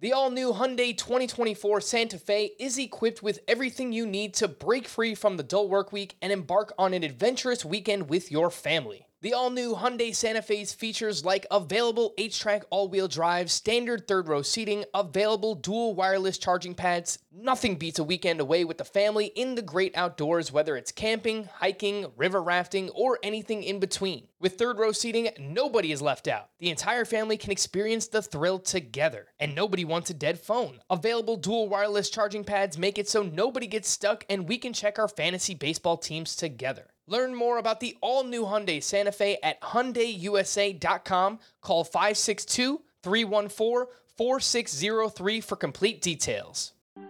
The all-new Hyundai 2024 Santa Fe is equipped with everything you need to break free from the dull work week and embark on an adventurous weekend with your family. The all-new Hyundai Santa Fe's features like available H-Track all-wheel drive, standard third-row seating, available dual wireless charging pads. Nothing beats a weekend away with the family in the great outdoors, whether it's camping, hiking, river rafting, or anything in between. With third-row seating, nobody is left out. The entire family can experience the thrill together, and nobody wants a dead phone. Available dual wireless charging pads make it so nobody gets stuck, and we can check our fantasy baseball teams together. Learn more about the all-new Hyundai Santa Fe at HyundaiUSA.com. Call 562-314-4603 for complete details.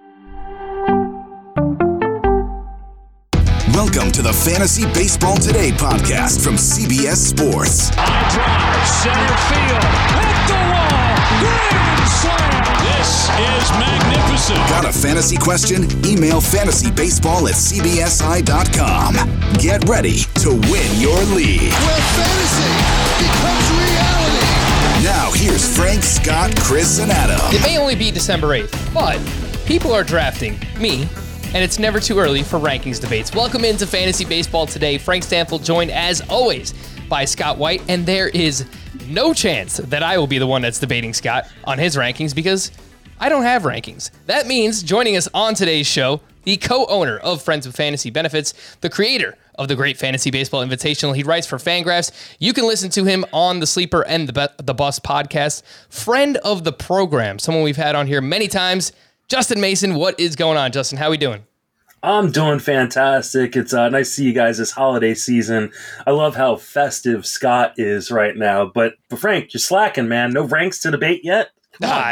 Welcome to the Fantasy Baseball Today podcast from CBS Sports. High drive, center field, hit the wall, grand slam. This is magnificent. Got a fantasy question? Email fantasybaseball@cbsi.com. Get ready to win your league. Where fantasy becomes reality. Now here's Frank, Scott, Chris, and Adam. It may only be December 8th, but people are drafting me, and it's never too early for rankings debates. Welcome into Fantasy Baseball Today. Frank Stanfield joined, as always, by Scott White, and there is no chance that I will be the one that's debating Scott on his rankings because I don't have rankings. That means joining us on today's show, the co-owner of Friends with Fantasy Benefits, the creator of the Great Fantasy Baseball Invitational. He writes for Fangraphs. You can listen to him on the Sleeper and the Bus podcast. Friend of the program, someone we've had on here many times, Justin Mason. What is going on, Justin? How are we doing? I'm doing fantastic. It's nice to see you guys this holiday season. I love how festive Scott is right now. But Frank, you're slacking, man. No ranks to debate yet? Come on,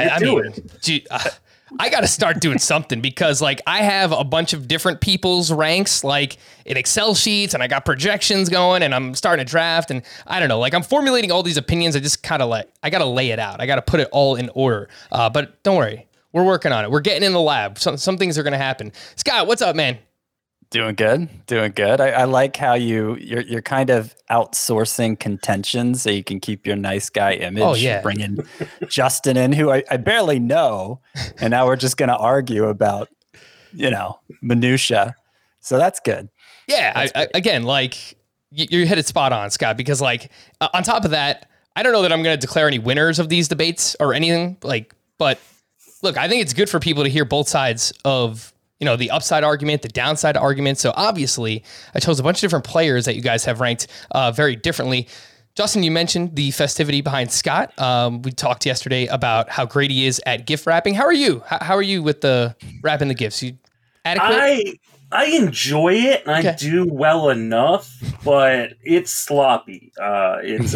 I got to start doing something because, like, I have a bunch of different people's ranks, like, in Excel sheets, and I got projections going, and I'm starting to draft, and I don't know, like, I'm formulating all these opinions. I just kind of, like, I got to lay it out. I got to put it all in order. But don't worry. We're working on it. We're getting in the lab. Some things are going to happen. Scott, what's up, man? Doing good. I like how you're kind of outsourcing contention so you can keep your nice guy image. Oh, yeah. Bringing Justin in, who I barely know, and now we're just going to argue about, minutia. So that's good. Yeah. Again, like, you hit it spot on, Scott, because, like, on top of that, I don't know that I'm going to declare any winners of these debates or anything, but look, I think it's good for people to hear both sides of, the upside argument, the downside argument. So obviously, I chose a bunch of different players that you guys have ranked very differently. Justin, you mentioned the festivity behind Scott. We talked yesterday about how great he is at gift wrapping. How are you? How are you with the wrapping the gifts? You adequate? I enjoy it, and I do well enough, but it's sloppy. It's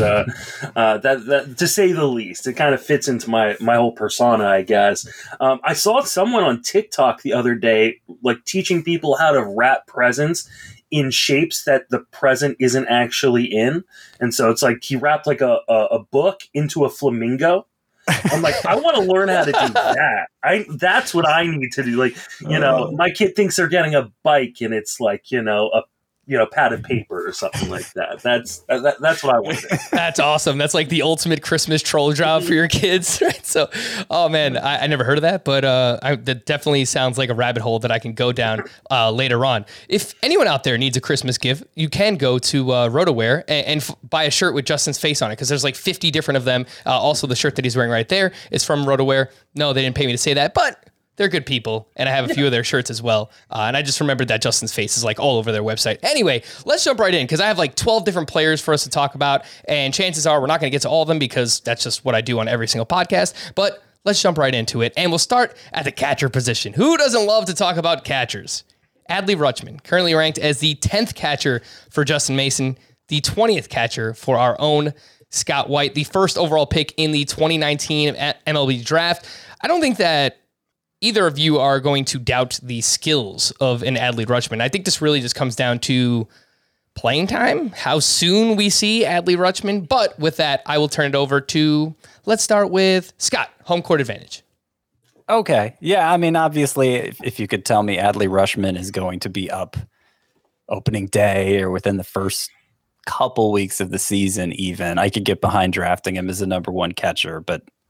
that to say the least. It kind of fits into my whole persona, I guess. I saw someone on TikTok the other day, like, teaching people how to wrap presents in shapes that the present isn't actually in, and so it's like he wrapped like a book into a flamingo. I'm like, I want to learn how to do that. That's what I need to do. Like, my kid thinks they're getting a bike, and it's like, a pad of paper or something like that. That's what I want to do. That's awesome. That's like the ultimate Christmas troll job for your kids, right? So, oh man, I never heard of that, but that definitely sounds like a rabbit hole that I can go down later on. If anyone out there needs a Christmas gift, you can go to RotoWear and buy a shirt with Justin's face on it, because there's like 50 different of them. Also, the shirt that he's wearing right there is from RotoWear. No, they didn't pay me to say that, but they're good people, and I have a few of their shirts as well. And I just remembered that Justin's face is like all over their website. Anyway, let's jump right in, because I have like 12 different players for us to talk about, and chances are we're not going to get to all of them because that's just what I do on every single podcast. But let's jump right into it, and we'll start at the catcher position. Who doesn't love to talk about catchers? Adley Rutschman, currently ranked as the 10th catcher for Justin Mason, the 20th catcher for our own Scott White, the first overall pick in the 2019 MLB draft. I don't think that either of you are going to doubt the skills of an Adley Rutschman. I think this really just comes down to playing time, how soon we see Adley Rutschman. But with that, I will turn it over to, let's start with Scott, home court advantage. Okay. Yeah, I mean, obviously, if you could tell me Adley Rutschman is going to be up opening day or within the first couple weeks of the season even, I could get behind drafting him as the number one catcher, but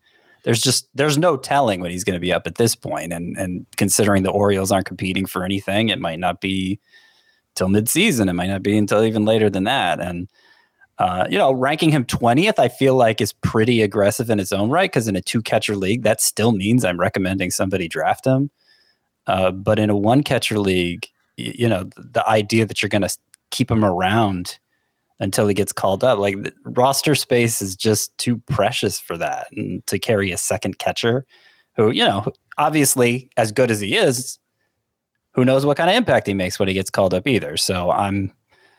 there's no telling when he's going to be up at this point. And considering the Orioles aren't competing for anything, it might not be till midseason. It might not be until even later than that. And, ranking him 20th, I feel like is pretty aggressive in its own right, because in a 2-catcher league, that still means I'm recommending somebody draft him. But in a 1-catcher league, the idea that you're going to keep him around until he gets called up, like the roster space is just too precious for that. And to carry a second catcher who, obviously as good as he is, who knows what kind of impact he makes when he gets called up either. So I'm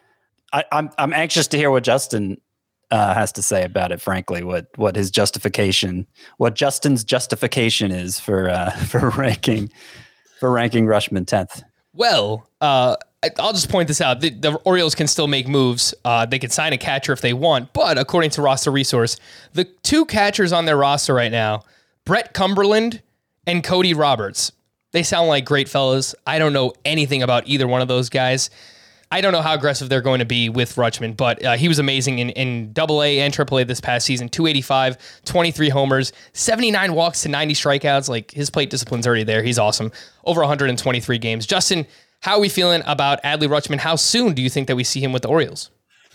anxious to hear what Justin has to say about it. Frankly, what Justin's justification is for ranking Rutschman 10th. Well, I'll just point this out. The Orioles can still make moves. They can sign a catcher if they want, but according to Roster Resource, the 2 catchers on their roster right now, Brett Cumberland and Cody Roberts, they sound like great fellas. I don't know anything about either one of those guys. I don't know how aggressive they're going to be with Rutschman, but he was amazing in AA and AAA this past season. 285, 23 homers, 79 walks to 90 strikeouts. Like, his plate discipline's already there. He's awesome. Over 123 games. Justin, how are we feeling about Adley Rutschman? How soon do you think that we see him with the Orioles?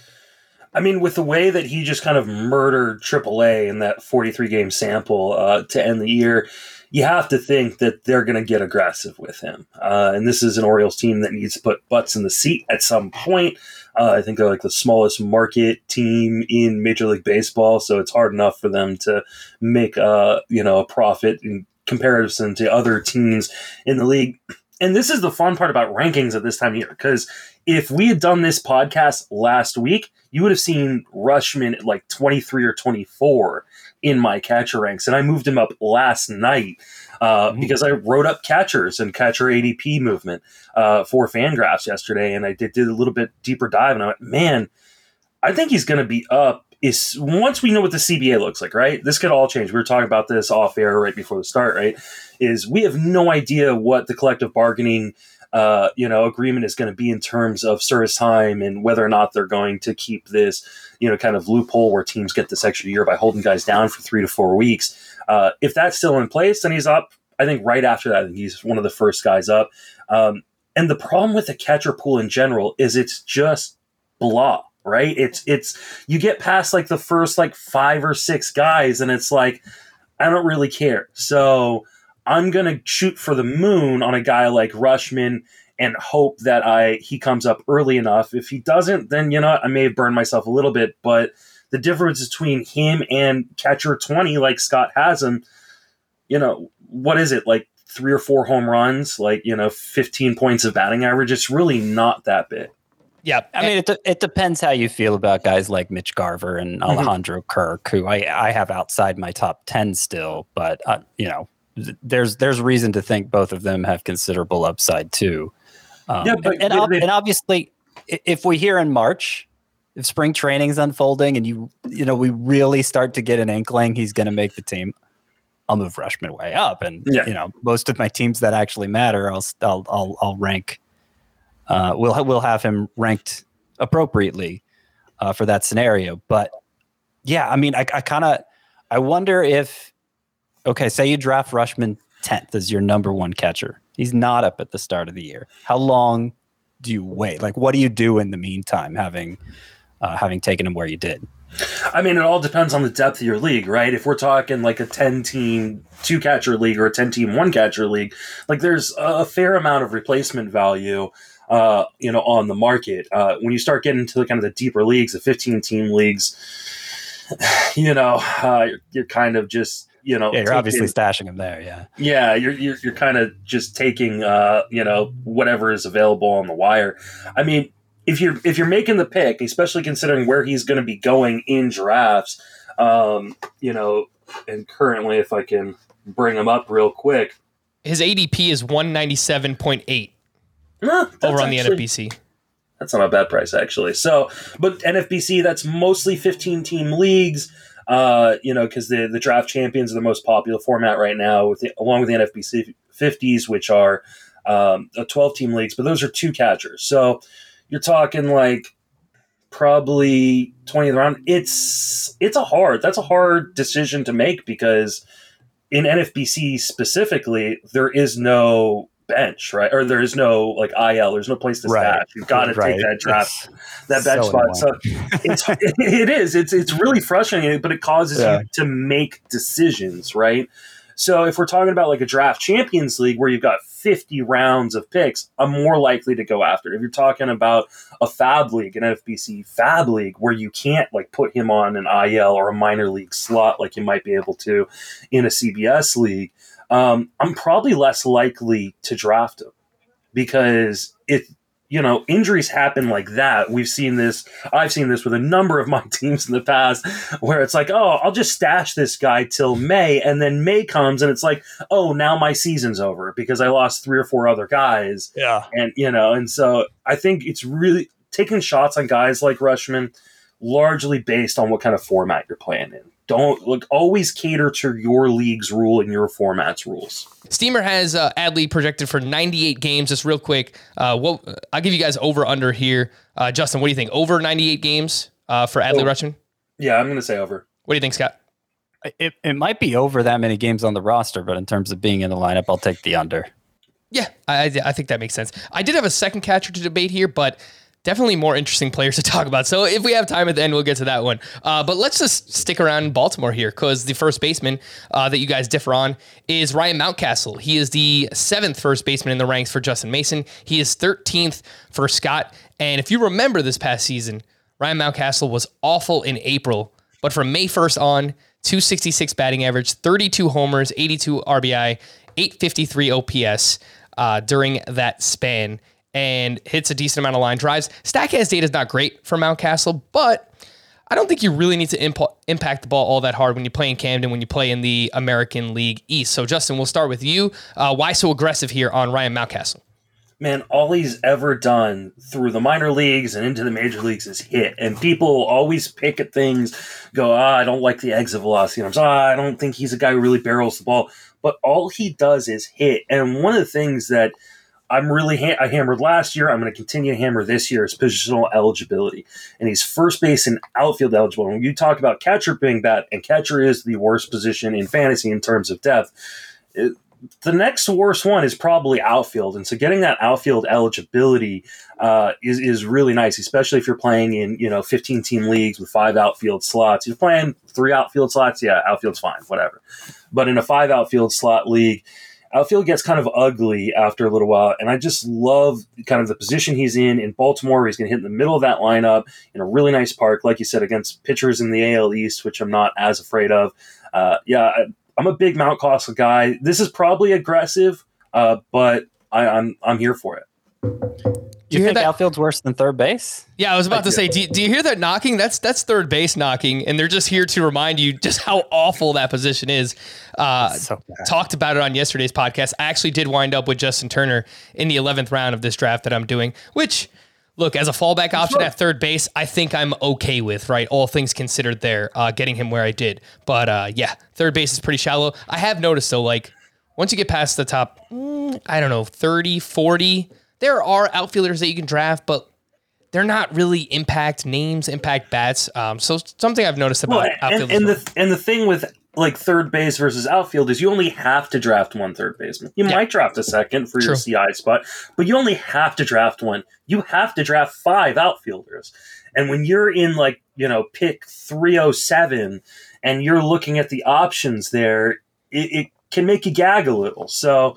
I mean, with the way that he just kind of murdered AAA in that 43-game sample to end the year, you have to think that they're going to get aggressive with him. And this is an Orioles team that needs to put butts in the seat at some point. I think they're like the smallest market team in Major League Baseball, so it's hard enough for them to make a profit in comparison to other teams in the league. And this is the fun part about rankings at this time of year, because if we had done this podcast last week, you would have seen Rutschman at like 23 or 24 in my catcher ranks. And I moved him up last night because I wrote up catchers and catcher ADP movement for Fangraphs yesterday. And I did a little bit deeper dive. And I went, man, I think he's going to be up once we know what the CBA looks like, right? This could all change. We were talking about this off air right before the start, right? Is we have no idea what the collective bargaining agreement is going to be in terms of service time and whether or not they're going to keep this, kind of loophole where teams get this extra year by holding guys down for 3 to 4 weeks. If that's still in place, then he's up. I think right after that, I think he's one of the first guys up. And the problem with the catcher pool in general is it's just blah, right? It's you get past like the first like 5 or 6 guys and it's like, I don't really care. So I'm going to shoot for the moon on a guy like Rutschman and hope that he comes up early enough. If he doesn't, then, I may have burned myself a little bit. But the difference between him and catcher 20, like Scott has him, what is it, like 3 or 4 home runs, like, 15 points of batting average? It's really not that big. Yeah. I mean, it depends how you feel about guys like Mitch Garver and Alejandro Kirk, who I have outside my top 10 still. But, there's reason to think both of them have considerable upside too. And obviously, if we hear in March, if spring training's unfolding and we really start to get an inkling he's going to make the team, I'll move Rutschman way up. And most of my teams that actually matter, I'll rank. We'll have him ranked appropriately for that scenario. But yeah, I mean, I wonder if. Okay, say you draft Rutschman 10th as your number 1 catcher. He's not up at the start of the year. How long do you wait? Like, what do you do in the meantime, having taken him where you did? I mean, it all depends on the depth of your league, right? If we're talking like a 10-team 2-catcher league or a 10-team 1-catcher league, like there's a fair amount of replacement value, on the market. When you start getting into kind of the deeper leagues, the 15-team leagues, you're kind of just. You're obviously stashing him there. Yeah. You're kind of just taking, whatever is available on the wire. I mean, if you're making the pick, especially considering where he's going to be going in drafts, and currently, if I can bring him up real quick, his ADP is 197.8 over on the NFBC. That's not a bad price, actually. So, but NFBC, that's mostly 15-team leagues. Because the draft champions are the most popular format right now, along with the NFBC 50s, which are 12-team leagues, but those are 2 catchers. So you're talking like probably 20th round. That's a hard decision to make because in NFBC specifically, there is no bench, right? Or there is no like IL. There's no place to stash. You've got to take that draft, that bench spot. So it's really frustrating, but it causes you to make decisions, right? So if we're talking about like a draft Champions League where you've got 50 rounds of picks, I'm more likely to go after it. If you're talking about a Fab League, an NFBC Fab League, where you can't like put him on an IL or a minor league slot like you might be able to in a CBS league, I'm probably less likely to draft him because injuries happen like that. I've seen this with a number of my teams in the past where it's like, oh, I'll just stash this guy till May, and then May comes and it's like, oh, now my season's over because I lost 3 or 4 other guys. Yeah. And so I think it's really taking shots on guys like Rutschman largely based on what kind of format you're playing in. Don't always cater to your league's rule and your format's rules. Steamer has Adley projected for 98 games. Just real quick, I'll give you guys over under here. Justin, what do you think? Over 98 games for Adley Rutschman? Yeah, I'm going to say over. What do you think, Scott? It might be over that many games on the roster, but in terms of being in the lineup, I'll take the under. Yeah, I think that makes sense. I did have a second catcher to debate here, but definitely more interesting players to talk about. So if we have time at the end, we'll get to that one. But let's just stick around in Baltimore here because the first baseman that you guys differ on is Ryan Mountcastle. He is the 7th first baseman in the ranks for Justin Mason. He is 13th for Scott. And if you remember this past season, Ryan Mountcastle was awful in April. But from May 1st on, 266 batting average, 32 homers, 82 RBI, 853 OPS during that span, and hits a decent amount of line drives. Statcast data is not great for Mountcastle, but I don't think you really need to impact the ball all that hard when you play in Camden, when you play in the American League East. So, Justin, we'll start with you. Why so aggressive here on Ryan Mountcastle? Man, all he's ever done through the minor leagues and into the major leagues is hit. And people always pick at things, go, I don't like the exit velocity. And I don't think he's a guy who really barrels the ball. But all he does is hit. And one of the things that I hammered last year, I'm going to continue to hammer this year, is positional eligibility. And he's first base and outfield eligible. When you talk about catcher being bad, and catcher is the worst position in fantasy in terms of depth, the next worst one is probably outfield. And so getting that outfield eligibility is really nice, especially if you're playing in 15-team leagues with 5 outfield slots. You're playing 3 outfield slots, yeah, outfield's fine, whatever. But in a 5 outfield slot league, outfield gets kind of ugly after a little while, and I just love kind of the position he's in Baltimore, where he's going to hit in the middle of that lineup in a really nice park, like you said, against pitchers in the AL East, which I'm not as afraid of. I'm a big Mountcastle guy. This is probably aggressive, but I'm here for it. Do you think outfield's worse than third base? Yeah, I was about to say, do you hear that knocking? That's third base knocking, and they're just here to remind you just how awful that position is. Talked about it on yesterday's podcast. I actually did wind up with Justin Turner in the 11th round of this draft that I'm doing, which, look, as a fallback option at third base, I think I'm okay with, right? All things considered there, getting him where I did. But third base is pretty shallow. I have noticed, though, like, once you get past the top, 30, 40, there are outfielders that you can draft, but they're not really impact names, impact bats. So something I've noticed about outfielders. And the thing with like third base versus outfield is you only have to draft 1 third baseman. You might draft a second for your CI spot, but you only have to draft 1. You have to draft 5 outfielders. And when you're in pick 307 and you're looking at the options there, it can make you gag a little. So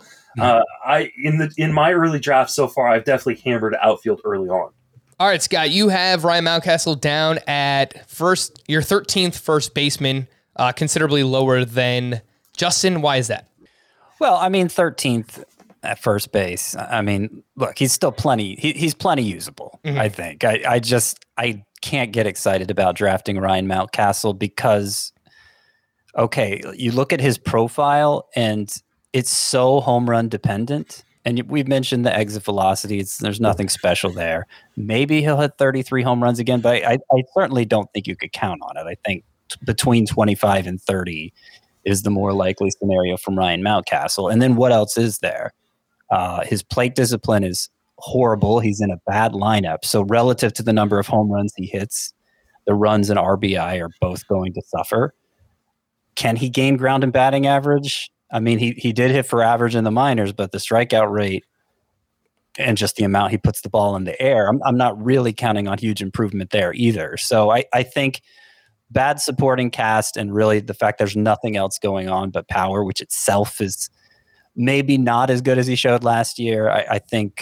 in my early draft so far, I've definitely hammered outfield early on. All right, Scott, you have Ryan Mountcastle down at first, your 13th first baseman, considerably lower than Justin. Why is that? Well, 13th at first base. Look, he's still he's plenty usable, I think. I can't get excited about drafting Ryan Mountcastle because, okay, you look at his profile and it's so home run dependent. And we've mentioned the exit velocity. There's nothing special there. Maybe he'll hit 33 home runs again, but I certainly don't think you could count on it. I think between 25 and 30 is the more likely scenario from Ryan Mountcastle. And then what else is there? His plate discipline is horrible. He's in a bad lineup. So relative to the number of home runs he hits, the runs and RBI are both going to suffer. can he gain ground and batting average? I mean, he did hit for average in the minors, but the strikeout rate and just the amount he puts the ball in the air, I'm not really counting on huge improvement there either. So I think bad supporting cast, and really the fact there's nothing else going on but power, which itself is maybe not as good as he showed last year. I think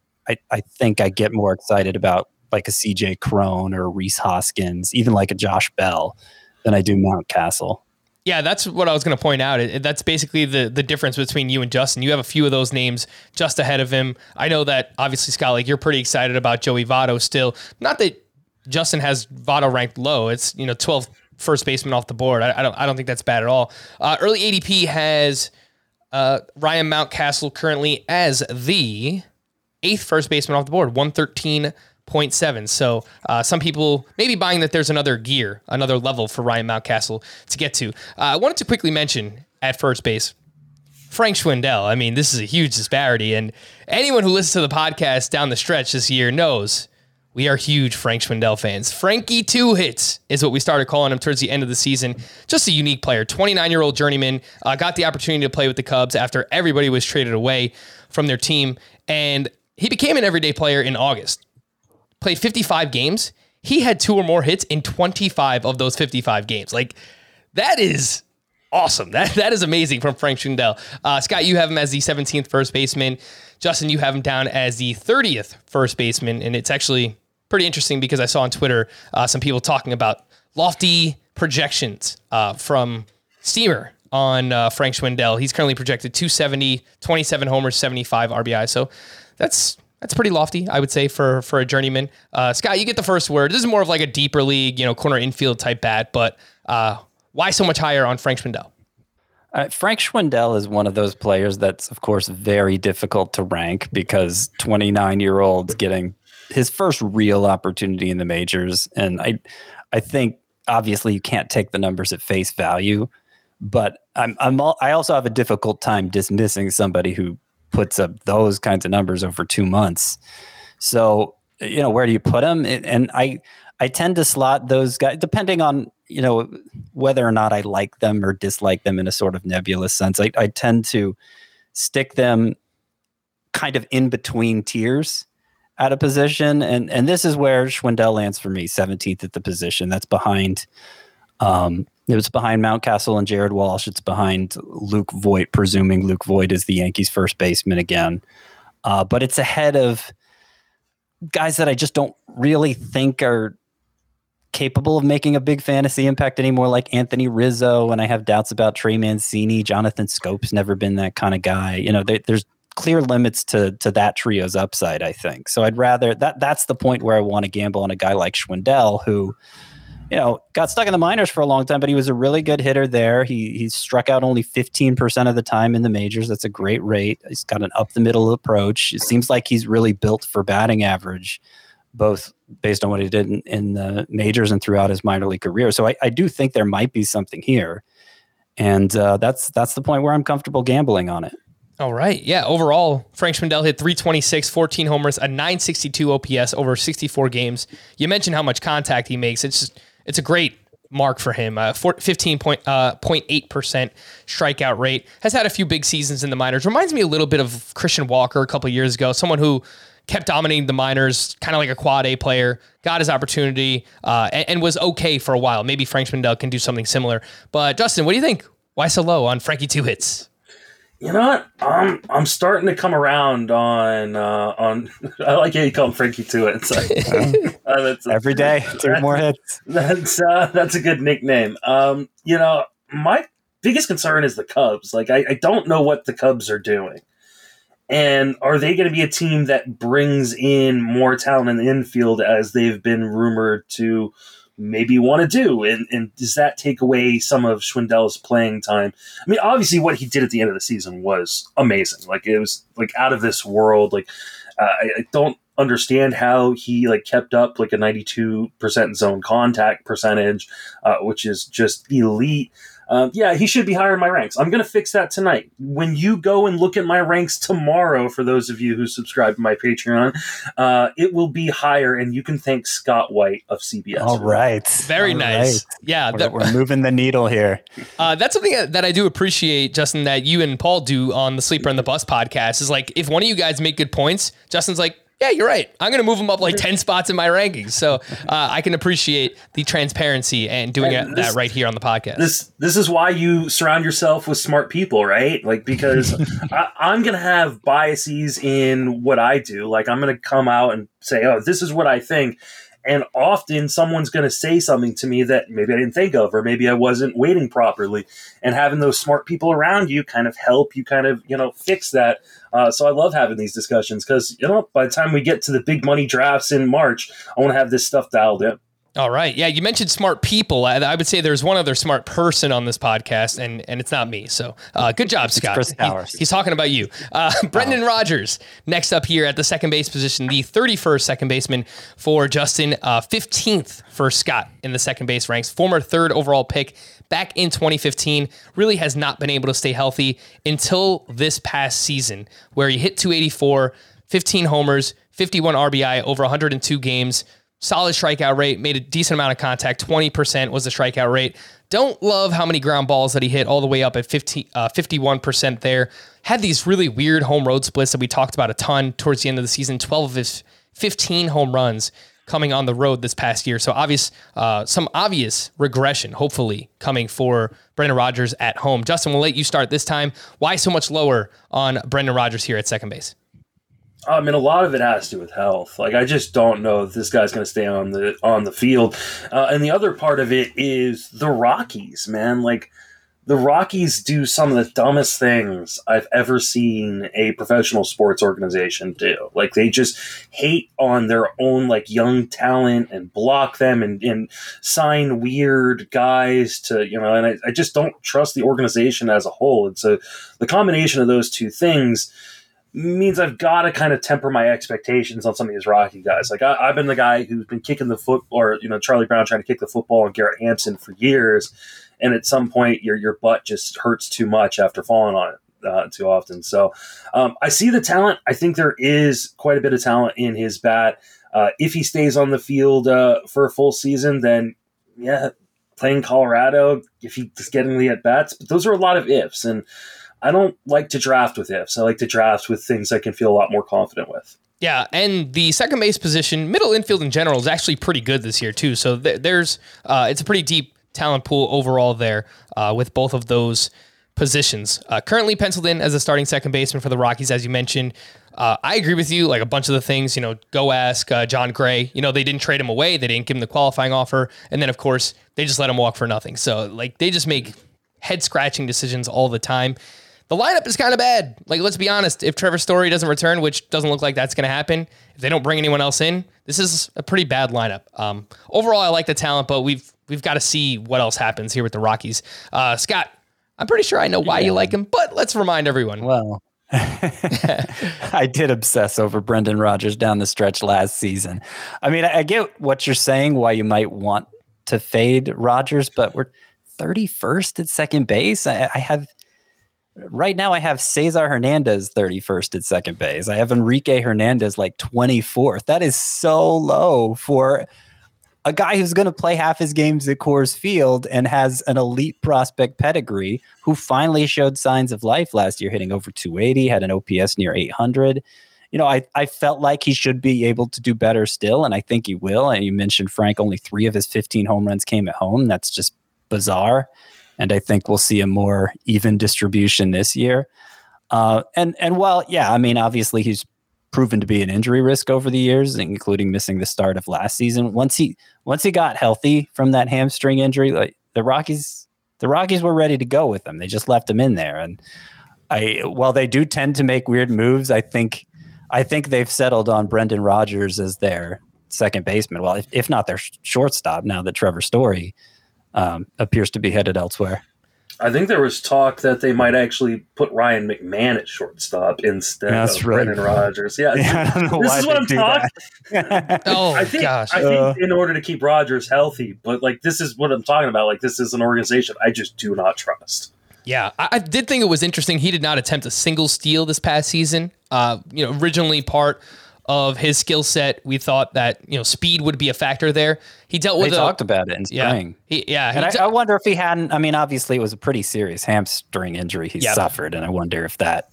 I get more excited about like a CJ Cron or a Rhys Hoskins, even like a Josh Bell, than I do Mountcastle. Yeah, that's what I was going to point out. That's basically the difference between you and Justin. You have a few of those names just ahead of him. I know that obviously, Scott, like you're pretty excited about Joey Votto still. Not that Justin has Votto ranked low. It's 12th first baseman off the board. I don't think that's bad at all. Early ADP has Ryan Mountcastle currently as the 8th first baseman off the board, 113.7. So some people may be buying that there's another level for Ryan Mountcastle to get to. I wanted to quickly mention at first base, Frank Schwindel. I mean, this is a huge disparity, and anyone who listens to the podcast down the stretch this year knows we are huge Frank Schwindel fans. Frankie 2 Hits is what we started calling him towards the end of the season. Just a unique player, 29-year-old journeyman, got the opportunity to play with the Cubs after everybody was traded away from their team, and he became an everyday player in August. Played 55 games. He had 2 or more hits in 25 of those 55 games. Like, that is awesome. That is amazing from Frank Schwindel. Scott, you have him as the 17th first baseman. Justin, you have him down as the 30th first baseman, and it's actually pretty interesting because I saw on Twitter some people talking about lofty projections from Steamer on Frank Schwindel. He's currently projected 270, 27 homers, 75 RBI. So that's pretty lofty, I would say, for a journeyman. Scott, you get the first word. This is more of like a deeper league, corner infield type bat, but why so much higher on Frank Schwindel? Frank Schwindel is one of those players that's, of course, very difficult to rank because 29-year-olds getting his first real opportunity in the majors. And I think obviously you can't take the numbers at face value, but I also have a difficult time dismissing somebody who puts up those kinds of numbers over 2 months. So, where do you put him? And I tend to slot those guys depending on, whether or not I like them or dislike them in a sort of nebulous sense. I tend to stick them kind of in between tiers at a position. And this is where Schwindel lands for me, 17th at the position. That's behind, it was behind Mountcastle and Jared Walsh. It's behind Luke Voit, presuming Luke Voit is the Yankees first baseman again. But it's ahead of guys that I just don't really think are capable of making a big fantasy impact anymore, like Anthony Rizzo. And I have doubts about Trey Mancini. Jonathan Scope's never been that kind of guy. There's clear limits to that trio's upside, I think. So I'd rather that's the point where I want to gamble on a guy like Schwindel, who, got stuck in the minors for a long time, but he was a really good hitter there. He struck out only 15% of the time in the majors. That's a great rate. He's got an up the middle approach. It seems like he's really built for batting average, both based on what he did in the majors and throughout his minor league career. So I do think there might be something here. And that's the point where I'm comfortable gambling on it. All right. Yeah. Overall, Frank Schwindel hit 326, 14 homers, a 962 OPS over 64 games. You mentioned how much contact he makes. It's a great mark for him. 15.8% strikeout rate. Has had a few big seasons in the minors. Reminds me a little bit of Christian Walker a couple of years ago. Someone who kept dominating the minors, kind of like a quad A player, got his opportunity, and was okay for a while. Maybe Frank Schwindel can do something similar. But Justin, what do you think? Why so low on Frankie 2 Hits? You know what? I'm starting to come around on I like how you call him Frankie 2 Hits. That's every day, 2 more hits. That's a good nickname. My biggest concern is the Cubs. Like I don't know what the Cubs are doing. And are they going to be a team that brings in more talent in the infield as they've been rumored to maybe want to do? And does that take away some of Schwindel's playing time? I mean, obviously what he did at the end of the season was amazing. Like it was like out of this world. Like I don't understand how he kept up like a 92% zone contact percentage, which is just elite. yeah, he should be higher in my ranks. I'm going to fix that tonight. When you go and look at my ranks tomorrow, for those of you who subscribe to my Patreon, it will be higher, and you can thank Scott White of CBS. All right. Very nice. Right. Yeah. We're moving the needle here. That's something that I do appreciate, Justin, that you and Paul do on the Sleeper and the Bus podcast is like, if one of you guys make good points, Justin's like, yeah, you're right. I'm going to move them up like 10 spots in my rankings. So I can appreciate the transparency and doing that right here on the podcast. This is why you surround yourself with smart people, right? Like, because I'm going to have biases in what I do. Like, I'm going to come out and say, oh, this is what I think. And often someone's going to say something to me that maybe I didn't think of, or maybe I wasn't waiting properly. And having those smart people around you kind of help you kind of, fix that. So I love having these discussions because, by the time we get to the big money drafts in March, I want to have this stuff dialed in. All right. Yeah, you mentioned smart people. I would say there's one other smart person on this podcast, and it's not me. So good job, Scott. Chris Powers. He's talking about you. Brendan Rodgers, next up here at the second base position, the 31st second baseman for Justin, 15th for Scott in the second base ranks, former third overall pick back in 2015, really has not been able to stay healthy until this past season, where he hit 284, 15 homers, 51 RBI over 102 games, solid strikeout rate, made a decent amount of contact, 20% was the strikeout rate. Don't love how many ground balls that he hit, all the way up at 51% there. Had these really weird home road splits that we talked about a ton towards the end of the season, 12 of his 15 home runs coming on the road this past year. So some obvious regression, hopefully, coming for Brendan Rodgers at home. Justin, we'll let you start this time. Why so much lower on Brendan Rodgers here at second base? I mean, a lot of it has to do with health. Like, I just don't know if this guy's going to stay on the field. And the other part of it is the Rockies, man. Like, the Rockies do some of the dumbest things I've ever seen a professional sports organization do. Like, they just hate on their own, like, young talent and block them and sign weird guys to, and I just don't trust the organization as a whole. And so the combination of those two things means I've got to kind of temper my expectations on some of these Rocky guys. Like, I've been the guy who's been kicking the foot, or, Charlie Brown trying to kick the football and Garrett Hampson for years. And at some point your butt just hurts too much after falling on it too often. So I see the talent. I think there is quite a bit of talent in his bat. If he stays on the field for a full season, then yeah, playing Colorado, if he's getting the at-bats, but those are a lot of ifs. And I don't like to draft with ifs. I like to draft with things I can feel a lot more confident with. Yeah, and the second base position, middle infield in general, is actually pretty good this year too. So there's it's a pretty deep talent pool overall there with both of those positions. Currently penciled in as a starting second baseman for the Rockies, as you mentioned. I agree with you, like a bunch of the things, go ask John Gray. They didn't trade him away. They didn't give him the qualifying offer. And then, of course, they just let him walk for nothing. So, like, they just make head-scratching decisions all the time. The lineup is kind of bad. Like, let's be honest. If Trevor Story doesn't return, which doesn't look like that's going to happen, if they don't bring anyone else in, this is a pretty bad lineup. Overall, I like the talent, but we've got to see what else happens here with the Rockies. Scott, I'm pretty sure I know why you like him, but let's remind everyone. Well, I did obsess over Brendan Rodgers down the stretch last season. I mean, I get what you're saying, why you might want to fade Rodgers, but we're 31st at second base. Right now, I have Cesar Hernandez 31st at second base. I have Enrique Hernandez like 24th. That is so low for a guy who's going to play half his games at Coors Field and has an elite prospect pedigree, who finally showed signs of life last year, hitting over 280, had an OPS near 800. I felt like he should be able to do better still, and I think he will. And you mentioned, Frank, only 3 of his 15 home runs came at home. That's just bizarre. And I think we'll see a more even distribution this year. And while, yeah, I mean, obviously he's proven to be an injury risk over the years, including missing the start of last season. Once he got healthy from that hamstring injury, like the Rockies were ready to go with him. They just left him in there. And while they do tend to make weird moves, I think they've settled on Brendan Rodgers as their second baseman. Well, if not their shortstop, now that Trevor Story appears to be headed elsewhere. I think there was talk that they might actually put Ryan McMahon at shortstop instead of Brendan Rodgers. Yeah, I don't know this is what I'm talking. Oh, I think in order to keep Rodgers healthy, but like this is what I'm talking about. Like this is an organization I just do not trust. Yeah, I did think it was interesting. He did not attempt a single steal this past season. Originally part of his skill set, we thought that speed would be a factor there. He dealt with. They talked about it in spring. I wonder if he hadn't. I mean, obviously, it was a pretty serious hamstring injury he suffered, and I wonder if that,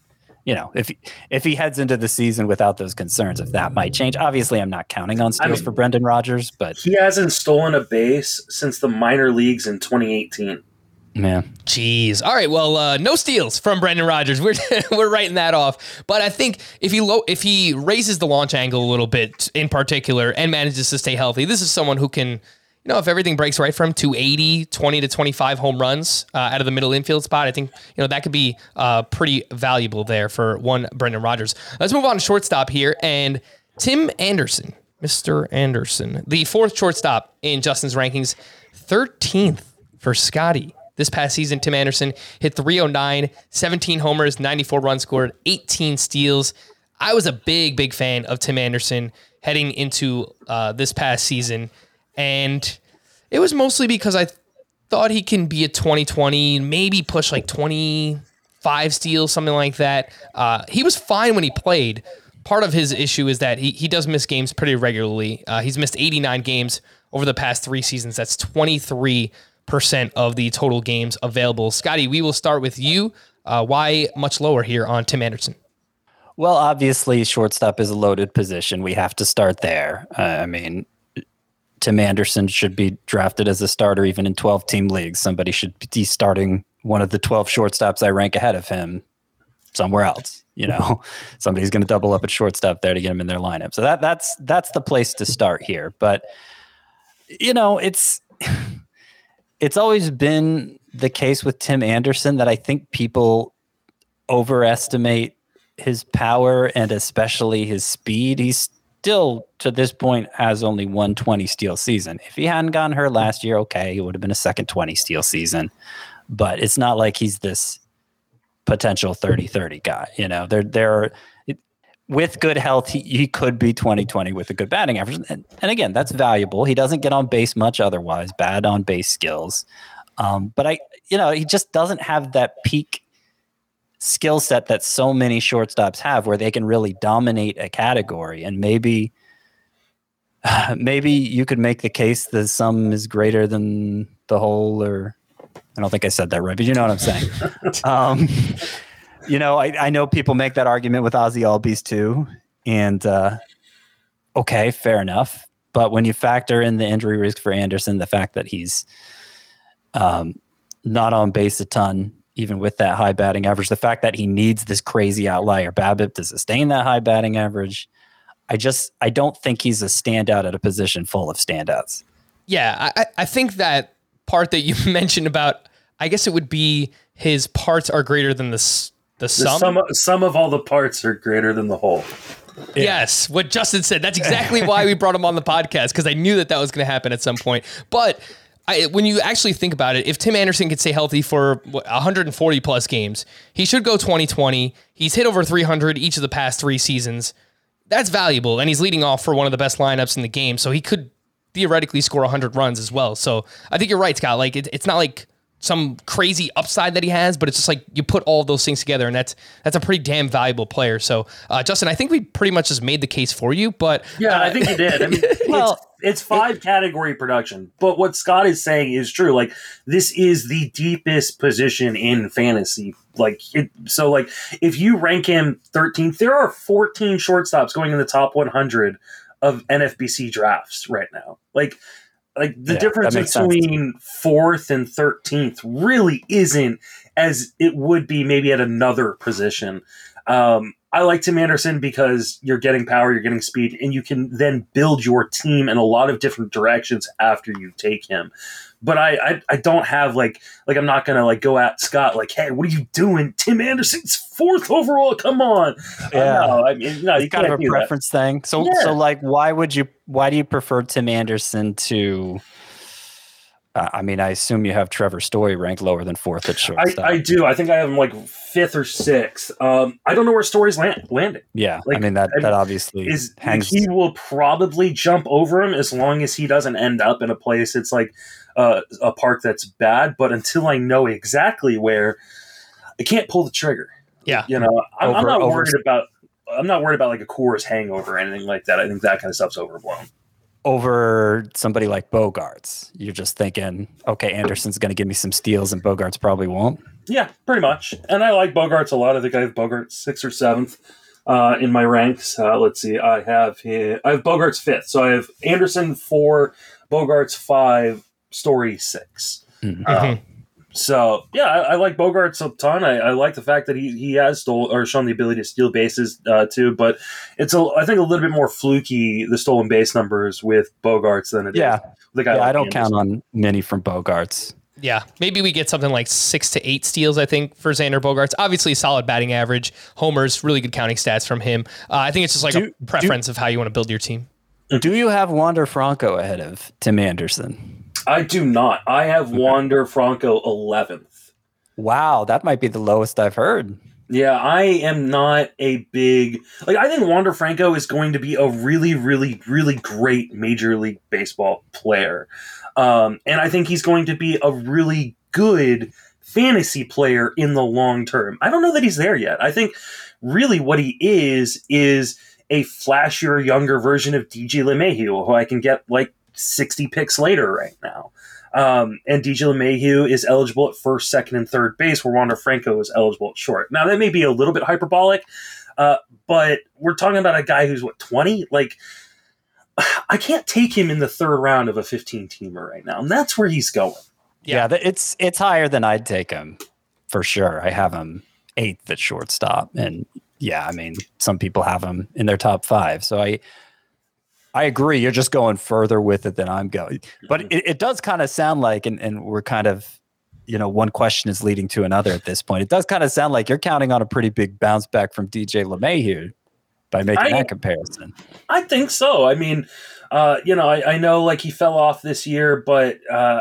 if he heads into the season without those concerns, if that might change. Obviously, I'm not counting on steals for Brendan Rodgers, but he hasn't stolen a base since the minor leagues in 2018. Man, jeez. All right. Well, no steals from Brendan Rodgers. We're writing that off. But I think if he raises the launch angle a little bit, in particular, and manages to stay healthy, this is someone who can, if everything breaks right for him, 280, 20 to 25 home runs out of the middle infield spot. I think that could be pretty valuable there for one Brendan Rodgers. Let's move on to shortstop here, and Tim Anderson, Mr. Anderson, the fourth shortstop in Justin's rankings, 13th for Scotty. This past season, Tim Anderson hit .309, 17 homers, 94 runs scored, 18 steals. I was a big fan of Tim Anderson heading into this past season, and it was mostly because I thought he can be a 2020, maybe push like 25 steals, something like that. He was fine when he played. Part of his issue is that he does miss games pretty regularly. He's missed 89 games over the past 3 seasons. That's 23% of the total games available. Scotty, we will start with you. Why much lower here on Tim Anderson? Well, obviously, shortstop is a loaded position. We have to start there. I mean, Tim Anderson should be drafted as a starter even in 12-team leagues. Somebody should be starting one of the 12 shortstops I rank ahead of him somewhere else. Somebody's going to double up at shortstop there to get him in their lineup. So that's the place to start here. But, it's always been the case with Tim Anderson that I think people overestimate his power and especially his speed. He's still, to this point, has only 120 steal season. If he hadn't gotten hurt last year, okay, it would have been a second 20 steal season. But it's not like he's this potential 30-30 guy. With good health, he could be 20-20 with a good batting average. And again, that's valuable. He doesn't get on base much otherwise, bad on base skills. But he just doesn't have that peak skill set that so many shortstops have where they can really dominate a category. And maybe you could make the case the sum is greater than the whole, or I don't think I said that right, but you know what I'm saying. I know people make that argument with Ozzie Albies too, and okay, fair enough. But when you factor in the injury risk for Anderson, the fact that he's not on base a ton, even with that high batting average, the fact that he needs this crazy outlier BABIP to sustain that high batting average, I don't think he's a standout at a position full of standouts. Yeah, I think that part that you mentioned about, I guess it would be his parts are greater than the sum of all the parts are greater than the whole. Yeah. Yes, what Justin said. That's exactly why we brought him on the podcast, because I knew that was going to happen at some point. But when you actually think about it, if Tim Anderson could stay healthy for 140 plus games, he should go 20-20. He's hit over 300 each of the past 3 seasons. That's valuable, and he's leading off for one of the best lineups in the game, so he could theoretically score 100 runs as well. So I think you're right, Scott. Like it's not like some crazy upside that he has, but it's just like you put all of those things together, and that's a pretty damn valuable player. So, Justin, I think we pretty much just made the case for you, but I think you did. I mean, it's 5 category production, but what Scott is saying is true. Like, this is the deepest position in fantasy. If you rank him 13th, there are 14 shortstops going in the top 100 of NFBC drafts right now. The difference between 4th and 13th really isn't as it would be maybe at another position. I like Tim Anderson because you're getting power, you're getting speed, and you can then build your team in a lot of different directions after you take him. But I don't have I'm not gonna go at Scott hey, what are you doing? Tim Anderson's 4th overall. Come on. Yeah, you kind of a preference thing. So why do you prefer Tim Anderson to I mean, I assume you have Trevor Story ranked lower than 4th at shortstop. I do. I think I have him like 5th or 6th. I don't know where Story's landing. Yeah, like, I mean that obviously hangs. He will probably jump over him as long as he doesn't end up in a place it's like a park that's bad. But until I know exactly where, I can't pull the trigger. Yeah, I'm not worried about. I'm not worried about like a Coors hangover or anything like that. I think that kind of stuff's overblown. Over somebody like Bogaerts, you're just thinking, okay, Anderson's going to give me some steals, and Bogaerts probably won't. Yeah, pretty much. And I like Bogaerts a lot. I think I have Bogaerts 6th or 7th in my ranks. Let's see, I have Bogaerts 5th, so I have Anderson 4, Bogaerts 5, Story 6. Mm-hmm. So yeah, I like Bogaerts a ton. I like the fact that he has shown the ability to steal bases too, but it's I think a little bit more fluky, the stolen base numbers with Bogaerts than it is the guy. Yeah, I don't count on many from Bogaerts. Yeah, maybe we get something like 6 to 8 steals, I think, for Xander Bogaerts. Obviously, solid batting average, homers, really good counting stats from him. I think it's just like a preference of how you want to build your team. Do you have Wander Franco ahead of Tim Anderson? I do not. I have Wander Franco 11th. Wow, that might be the lowest I've heard. Yeah, I am not a big... I think Wander Franco is going to be a really, really, really great Major League Baseball player. And I think he's going to be a really good fantasy player in the long term. I don't know that he's there yet. I think really what he is a flashier, younger version of DJ LeMahieu, who I can get 60 picks later right now. And DJ LeMahieu is eligible at 1st, 2nd, and 3rd base, where Wander Franco is eligible at short. Now, that may be a little bit hyperbolic, but we're talking about a guy who's, 20? I can't take him in the 3rd round of a 15-teamer right now, and that's where he's going. Yeah, it's higher than I'd take him, for sure. I have him 8th at shortstop, and yeah, I mean, some people have him in their top 5, so I agree. You're just going further with it than I'm going. But it does kind of sound like, and we're kind of, one question is leading to another at this point. It does kind of sound like you're counting on a pretty big bounce back from DJ LeMahieu by making that comparison. I think so. I mean, I know he fell off this year, but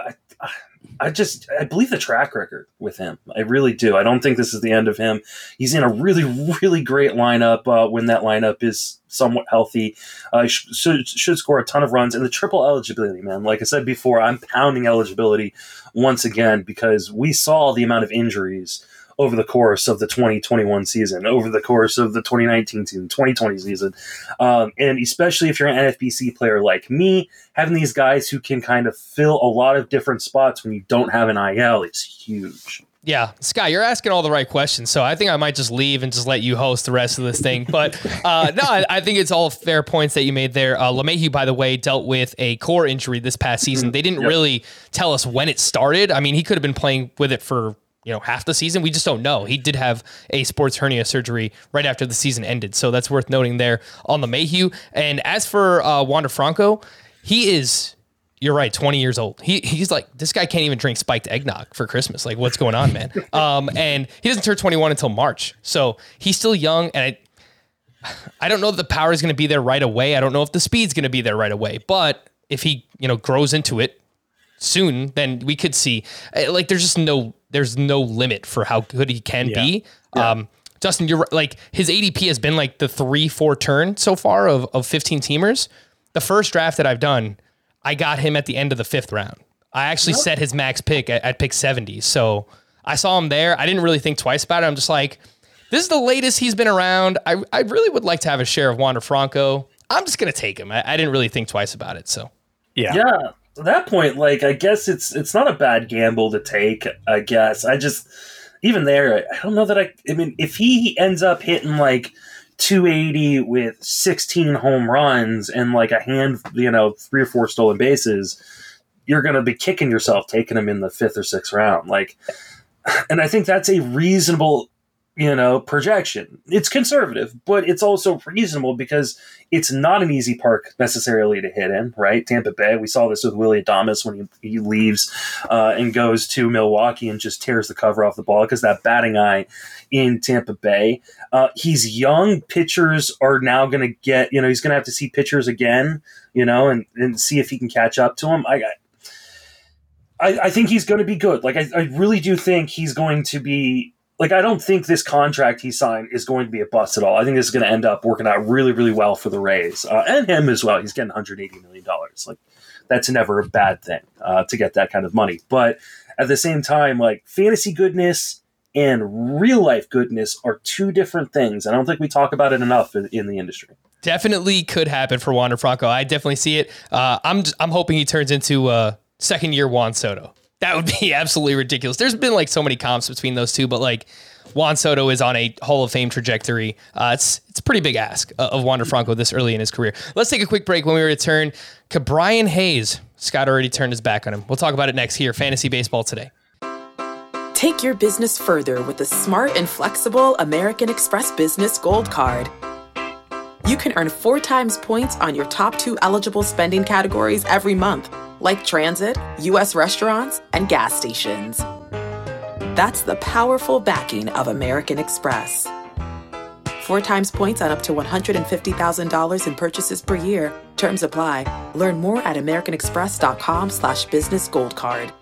I believe the track record with him. I really do. I don't think this is the end of him. He's in a really, really great lineup when that lineup is somewhat healthy. Should score a ton of runs. And the triple eligibility, man, like I said before, I'm pounding eligibility once again because we saw the amount of injuries over the course of the 2021 season, over the course of the 2019 season, 2020 season. And especially if you're an NFBC player like me, having these guys who can kind of fill a lot of different spots when you don't have an IL is huge. Yeah, Sky, you're asking all the right questions, so I think I might just leave and just let you host the rest of this thing. But I think it's all fair points that you made there. LeMahieu, by the way, dealt with a core injury this past season. They didn't really tell us when it started. I mean, he could have been playing with it for half the season. We just don't know. He did have a sports hernia surgery right after the season ended. So that's worth noting there on LeMahieu. And as for Wander Franco, he is, you're right, 20 years old. He's like, this guy can't even drink spiked eggnog for Christmas. Like, what's going on, man? And he doesn't turn 21 until March. So he's still young. And I don't know if the power is going to be there right away. I don't know if the speed's going to be there right away. But if he, grows into it soon, then we could see, there's no limit for how good he can be. Yeah. Justin, you're right. His ADP has been the 3-4 turn so far of 15 teamers. The first draft that I've done, I got him at the end of the 5th round. I actually set his max pick at pick 70. So I saw him there. I didn't really think twice about it. I'm just like, this is the latest he's been around. I really would like to have a share of Wander Franco. I'm just going to take him. I didn't really think twice about it. So yeah. At that point, I guess it's not a bad gamble to take, I guess. Even there, I don't know that I mean, if he ends up hitting 280 with 16 home runs and a hand, 3 or 4 stolen bases, you're going to be kicking yourself taking him in the 5th or 6th round. And I think that's a reasonable, projection. It's conservative, but it's also reasonable because it's not an easy park necessarily to hit in, right? Tampa Bay, we saw this with Willy Adames when he leaves and goes to Milwaukee and just tears the cover off the ball because that batting eye in Tampa Bay. He's young. Pitchers are now going to get, he's going to have to see pitchers again, and see if he can catch up to him. I think he's going to be good. Like, I really do think he's going to be, like, I don't think this contract he signed is going to be a bust at all. I think this is going to end up working out really, really well for the Rays and him as well. He's getting $180 million. Like, that's never a bad thing to get that kind of money. But at the same time, like, fantasy goodness and real life goodness are two different things. I don't think we talk about it enough in the industry. Definitely could happen for Wander Franco. I definitely see it. I'm hoping he turns into second year Juan Soto. That would be absolutely ridiculous. There's been like so many comps between those two, but like Juan Soto is on a Hall of Fame trajectory. It's a pretty big ask of Wander Franco this early in his career. Let's take a quick break. When we return, Ke'Bryan Hayes. Scott already turned his back on him. We'll talk about it next here. Fantasy Baseball Today. Take your business further with the smart and flexible American Express Business Gold Card. You can earn 4 times points on your top 2 eligible spending categories every month, like transit, U.S. restaurants, and gas stations. That's the powerful backing of American Express. 4 times points on up to $150,000 in purchases per year. Terms apply. Learn more at americanexpress.com/businessgoldcard.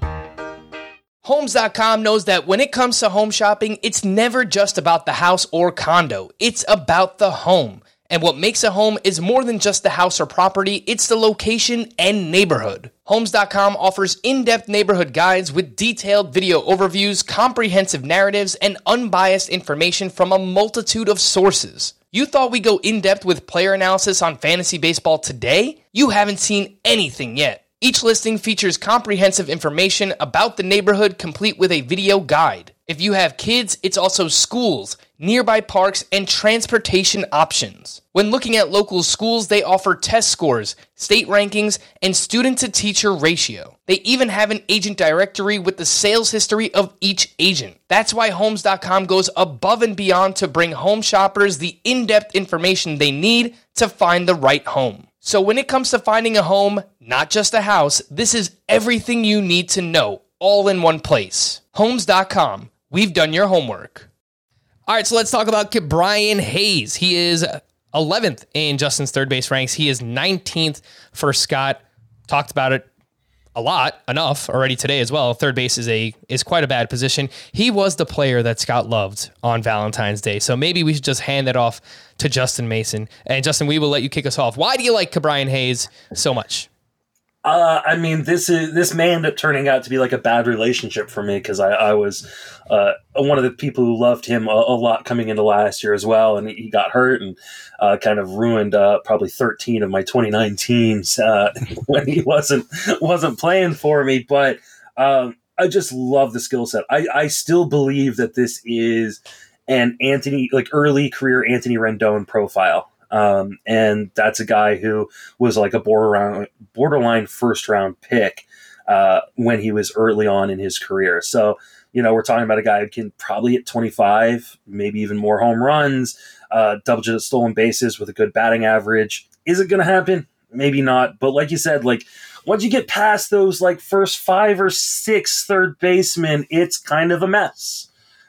Homes.com knows that when it comes to home shopping, it's never just about the house or condo. It's about the home. And what makes a home is more than just the house or property, it's the location and neighborhood. Homes.com offers in-depth neighborhood guides with detailed video overviews, comprehensive narratives, and unbiased information from a multitude of sources. You thought we'd go in-depth with player analysis on fantasy baseball today? You haven't seen anything yet. Each listing features comprehensive information about the neighborhood, complete with a video guide. If you have kids, it's also schools, nearby parks, and transportation options. When looking at local schools, they offer test scores, state rankings, and student-to-teacher ratio. They even have an agent directory with the sales history of each agent. That's why Homes.com goes above and beyond to bring home shoppers the in-depth information they need to find the right home. So when it comes to finding a home, not just a house, this is everything you need to know, all in one place. Homes.com. We've done your homework. All right, so let's talk about Ke'Bryan Hayes. He is 11th in Justin's third base ranks. He is 19th for Scott. Talked about it enough already today as well. Third base is quite a bad position. He was the player that Scott loved on Valentine's Day. So maybe we should just hand that off to Justin Mason. And Justin, we will let you kick us off. Why do you like Ke'Bryan Hayes so much? I mean, this may end up turning out to be like a bad relationship for me because I was one of the people who loved him a lot coming into last year as well, and he got hurt and kind of ruined probably 13 of my 29 teams when he wasn't playing for me. But I just love the skill set. I still believe that this is an early career Anthony Rendon profile. And that's a guy who was like a borderline first round pick when he was early on in his career. So, we're talking about a guy who can probably hit 25, maybe even more home runs, double-digit stolen bases with a good batting average. Is it going to happen? Maybe not. But like you said, like once you get past those like first 5 or 6 third basemen, it's kind of a mess.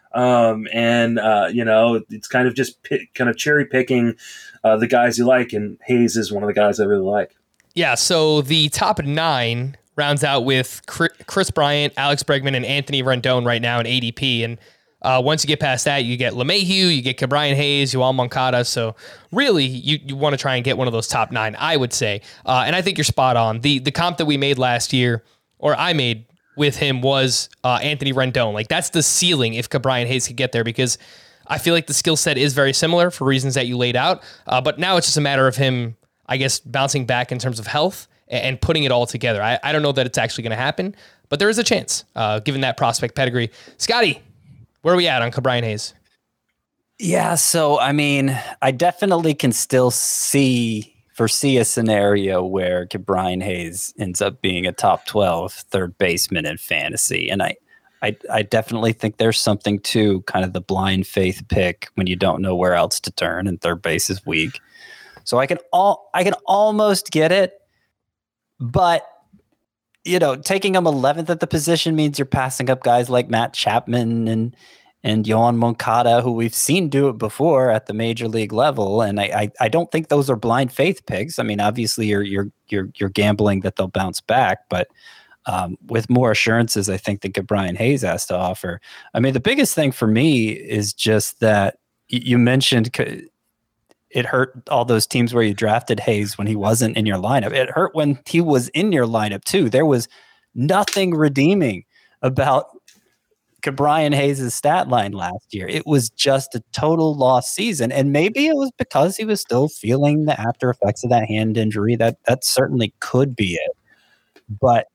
It's kind of just cherry picking the guys you like, and Hayes is one of the guys I really like. Yeah, so the top 9 rounds out with Chris Bryant, Alex Bregman, and Anthony Rendon right now in ADP, and once you get past that, you get LeMahieu, you get Ke'Bryan Hayes, Yoel Moncada, so really, you want to try and get one of those top 9, I would say, and I think you're spot on. The comp that we made last year, or I made with him, was Anthony Rendon. Like, that's the ceiling if Ke'Bryan Hayes could get there, because I feel like the skill set is very similar for reasons that you laid out. But now it's just a matter of him, I guess, bouncing back in terms of health and putting it all together. I don't know that it's actually going to happen, but there is a chance, given that prospect pedigree. Scotty, where are we at on Ke'Bryan Hayes? Yeah, so, I mean, I definitely can still foresee a scenario where Ke'Bryan Hayes ends up being a top 12 third baseman in fantasy. And I definitely think there's something to kind of the blind faith pick when you don't know where else to turn and third base is weak. So I can almost get it, but taking him 11th at the position means you're passing up guys like Matt Chapman and Yoel Moncada, who we've seen do it before at the major league level. And I don't think those are blind faith picks. I mean, obviously you're gambling that they'll bounce back, but with more assurances, I think, that Brian Hayes has to offer. I mean, the biggest thing for me is just that you mentioned it hurt all those teams where you drafted Hayes when he wasn't in your lineup. It hurt when he was in your lineup too. There was nothing redeeming about Brian Hayes' stat line last year. It was just a total lost season. And maybe it was because he was still feeling the after effects of that hand injury. That certainly could be it. But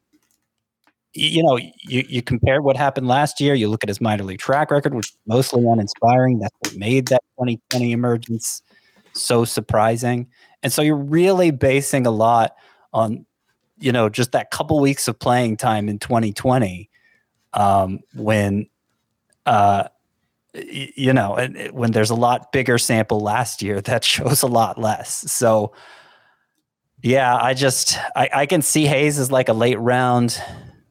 you compare what happened last year, you look at his minor league track record, which was mostly uninspiring. That's what made that 2020 emergence so surprising. And so you're really basing a lot on, just that couple weeks of playing time in 2020, when there's a lot bigger sample last year that shows a lot less. So yeah, I can see Hayes as like a late round,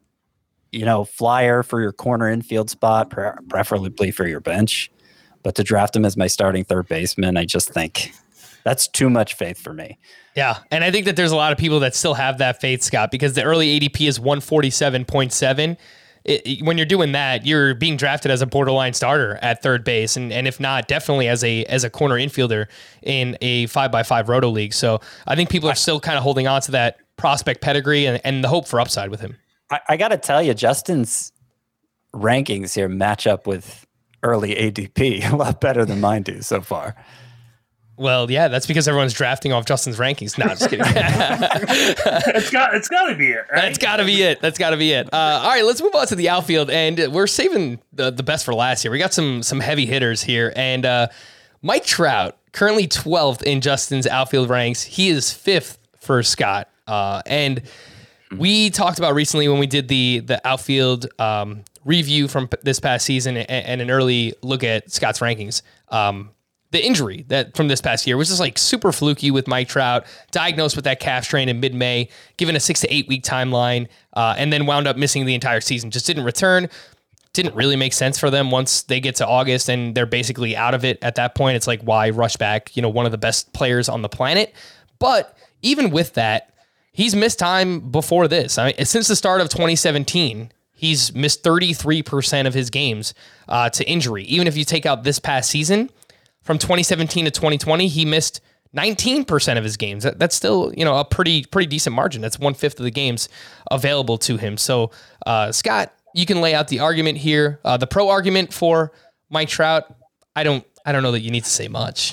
flyer for your corner infield spot, preferably for your bench. But to draft him as my starting third baseman, I just think that's too much faith for me. Yeah, and I think that there's a lot of people that still have that faith, Scott, because the early ADP is 147.7. When you're doing that, you're being drafted as a borderline starter at third base, and if not, definitely as a corner infielder in a 5x5 roto league. So I think people are still kind of holding on to that prospect pedigree and the hope for upside with him. I got to tell you, Justin's rankings here match up with early ADP a lot better than mine do so far. Well, yeah, that's because everyone's drafting off Justin's rankings. No, just kidding. It's got to be it, right? That's got to be it. All right, let's move on to the outfield, and we're saving the best for last here. We got some heavy hitters here, and Mike Trout, currently 12th in Justin's outfield ranks. He is 5th for Scott, and we talked about recently when we did the outfield review from this past season and an early look at Scott's rankings. The injury that from this past year was just like super fluky with Mike Trout, diagnosed with that calf strain in mid-May, given a 6 to 8 week timeline, and then wound up missing the entire season. Just didn't return. Didn't really make sense for them once they get to August and they're basically out of it at that point. It's like, why rush back, one of the best players on the planet? But even with that, he's missed time before this. I mean, since the start of 2017, he's missed 33% of his games to injury. Even if you take out this past season, from 2017 to 2020, he missed 19% of his games. That's still, a pretty decent margin. That's 1/5 of the games available to him. So, Scott, you can lay out the argument here. The pro argument for Mike Trout, I don't know that you need to say much.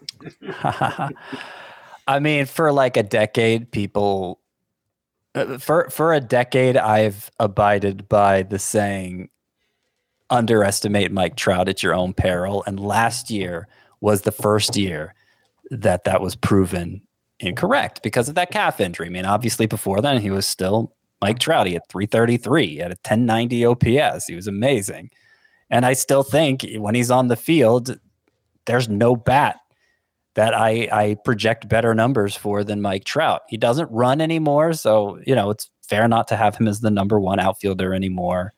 I mean, for like a decade, people, for a decade, I've abided by the saying, underestimate Mike Trout at your own peril. And last year was the first year that was proven incorrect because of that calf injury. I mean, obviously before then he was still Mike Trout. He had 333 at a 1090 OPS. He was amazing. And I still think when he's on the field, there's no bat that I project better numbers for than Mike Trout. He doesn't run anymore. So, it's fair not to have him as the number one outfielder anymore.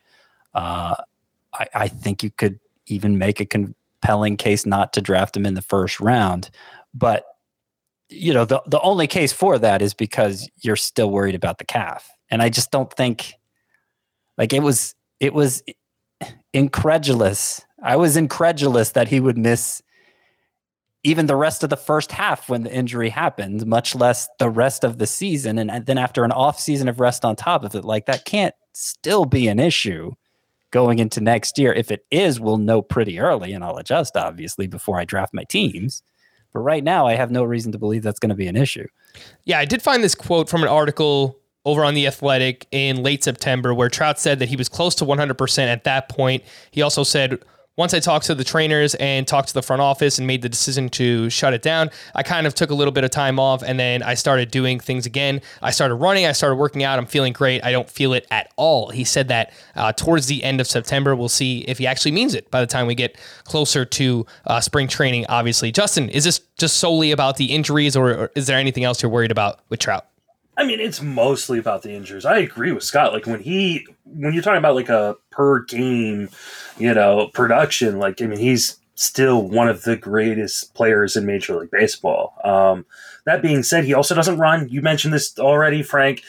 I think you could even make a compelling case not to draft him in the first round. But, the only case for that is because you're still worried about the calf. And I just don't think it was incredulous. I was incredulous that he would miss even the rest of the first half when the injury happened, much less the rest of the season. And then after an off season of rest on top of it, that can't still be an issue going into next year. If it is, we'll know pretty early, and I'll adjust, obviously, before I draft my teams. But right now, I have no reason to believe that's going to be an issue. Yeah, I did find this quote from an article over on The Athletic in late September where Trout said that he was close to 100% at that point. He also said, once I talked to the trainers and talked to the front office and made the decision to shut it down, I kind of took a little bit of time off and then I started doing things again. I started running. I started working out. I'm feeling great. I don't feel it at all. He said that towards the end of September, we'll see if he actually means it by the time we get closer to spring training, obviously. Justin, is this just solely about the injuries or is there anything else you're worried about with Trout? I mean, it's mostly about the injuries. I agree with Scott. When you're talking about a per game, production, he's still one of the greatest players in Major League Baseball. That being said, he also doesn't run. You mentioned this already, Frank.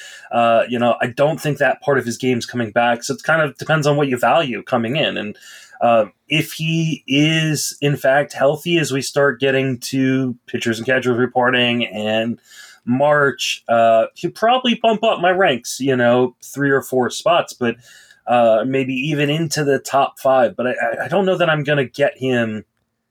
I don't think that part of his game's coming back. So it kind of depends on what you value coming in. And if he is, in fact, healthy as we start getting to pitchers and catchers reporting and March, he'll probably bump up my ranks, 3 or 4 spots, but maybe even into the top 5. But I don't know that I'm going to get him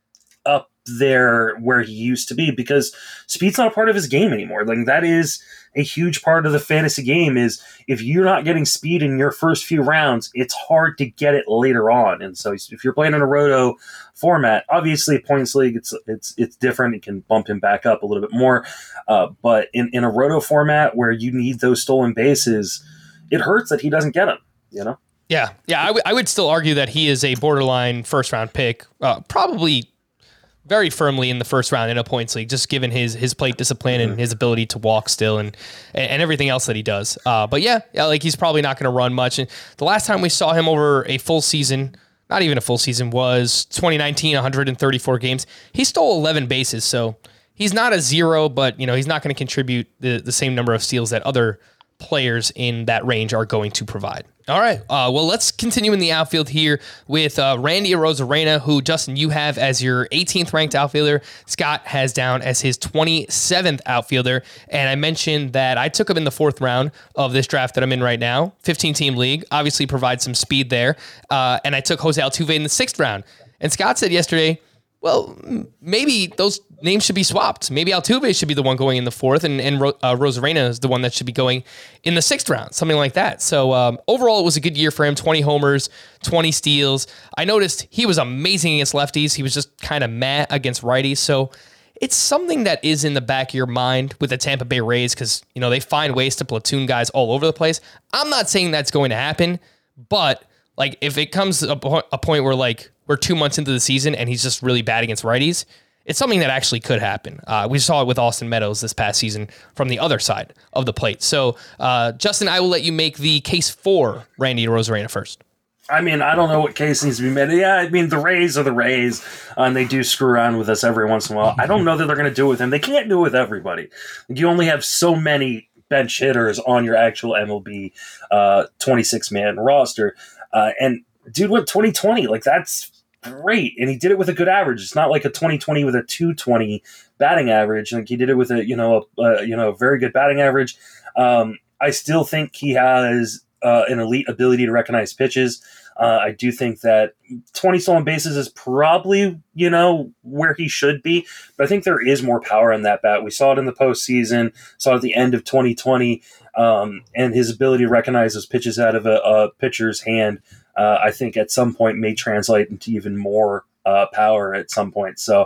up there where he used to be, because speed's not a part of his game anymore. Like, that is a huge part of the fantasy game. Is if you're not getting speed in your first few rounds, it's hard to get it later on. And so if you're playing in a roto format, obviously points league, it's different. It can bump him back up a little bit more. But in a roto format where you need those stolen bases, it hurts that he doesn't get them, Yeah. I would still argue that he is a borderline first round pick, probably very firmly in the first round in a points league, just given his plate discipline and his ability to walk still and everything else that he does. But like, he's probably not going to run much. And the last time we saw him over a full season, not even a full season, was 2019, 134 games. He stole 11 bases, so he's not a zero, but he's not going to contribute the same number of steals that other players in that range are going to provide. All right. Well, let's continue in the outfield here with Randy Arozarena, who, Justin, you have as your 18th ranked outfielder. Scott has down as his 27th outfielder. And I mentioned that I took him in the 4th round of this draft that I'm in right now. 15-team league, obviously provides some speed there. And I took Jose Altuve in the 6th round. And Scott said yesterday, well, maybe those names should be swapped. Maybe Altuve should be the one going in the 4th, and Arozarena is the one that should be going in the 6th round, something like that. So overall, it was a good year for him. 20 homers, 20 steals. I noticed he was amazing against lefties. He was just kind of meh against righties. So it's something that is in the back of your mind with the Tampa Bay Rays, because they find ways to platoon guys all over the place. I'm not saying that's going to happen, but like, if it comes a point where, like, we're 2 months into the season and he's just really bad against righties, it's something that actually could happen. We saw it with Austin Meadows this past season from the other side of the plate. So, Justin, I will let you make the case for Randy Arozarena first. I mean, I don't know what case needs to be made. Yeah, I mean, the Rays are the Rays, and they do screw around with us every once in a while. I don't know that they're going to do it with him. They can't do it with everybody. You only have so many bench hitters on your actual MLB 26-man roster. And dude went 2020. Like, that's great. And he did it with a good average. It's not like a 2020 with a 220 batting average. Like, he did it with a very good batting average. I still think he has an elite ability to recognize pitches. I do think that 20 stolen bases is probably, where he should be. But I think there is more power in that bat. We saw it in the postseason, saw it at the end of 2020, and his ability to recognize those pitches out of a pitcher's hand, I think at some point may translate into even more power at some point. So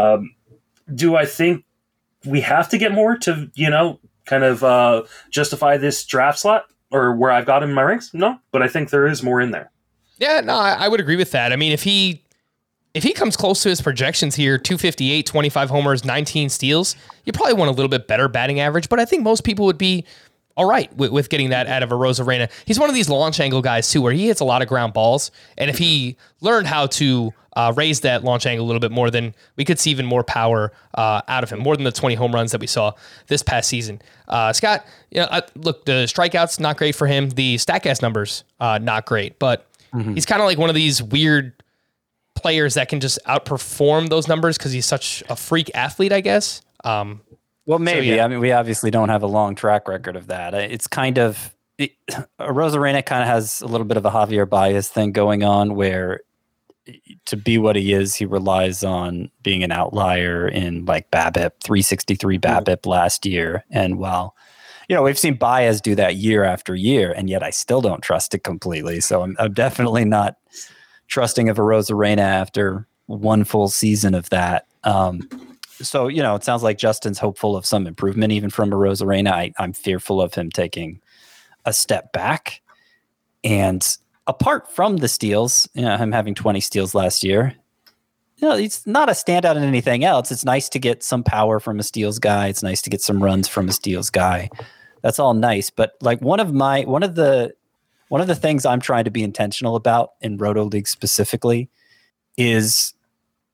do I think we have to get more to, kind of justify this draft slot or where I've got him in my ranks? No, but I think there is more in there. Yeah, no, I would agree with that. I mean, if he comes close to his projections here, 258, 25 homers, 19 steals, you probably want a little bit better batting average, but I think most people would be all right with getting that out of Arozarena. He's one of these launch angle guys, too, where he hits a lot of ground balls, and if he learned how to raise that launch angle a little bit more, then we could see even more power out of him, more than the 20 home runs that we saw this past season. Scott, look, the strikeouts, not great for him. The Statcast numbers, not great, but he's kind of like one of these weird players that can just outperform those numbers because he's such a freak athlete, I guess. Well, maybe. So, yeah. I mean, we obviously don't have a long track record of that. It's kind of Arozarena kind of has a little bit of a Javier Baez thing going on, where to be what he is, he relies on being an outlier in like BABIP, 363 BABIP last year. And while, we've seen Baez do that year after year, and yet I still don't trust it completely. So I'm definitely not trusting of Arozarena after one full season of that. So, it sounds like Justin's hopeful of some improvement even from Arozarena. I'm fearful of him taking a step back. And apart from the steals, him having 20 steals last year, he's not a standout in anything else. It's nice to get some power from a steals guy. It's nice to get some runs from a steals guy. That's all nice. But like one of the things I'm trying to be intentional about in Roto League specifically is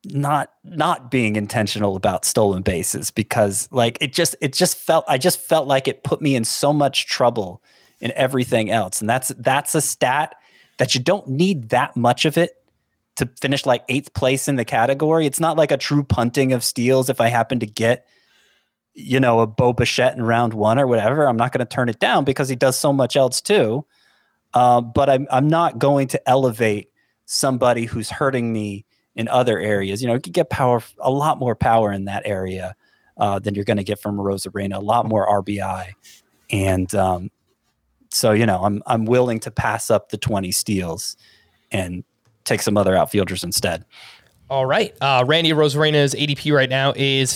not being intentional about stolen bases, because like I just felt like it put me in so much trouble in everything else. And that's a stat that you don't need that much of it to finish like 8th place in the category. It's not like a true punting of steals. If I happen to get, a Bo Bichette in round 1 or whatever, I'm not going to turn it down because he does so much else too. But I'm not going to elevate somebody who's hurting me in other areas. You can get a lot more power in that area than you're going to get from Arozarena, a lot more RBI. And so, I'm willing to pass up the 20 steals and take some other outfielders instead. All right. Randy Arozarena's ADP right now is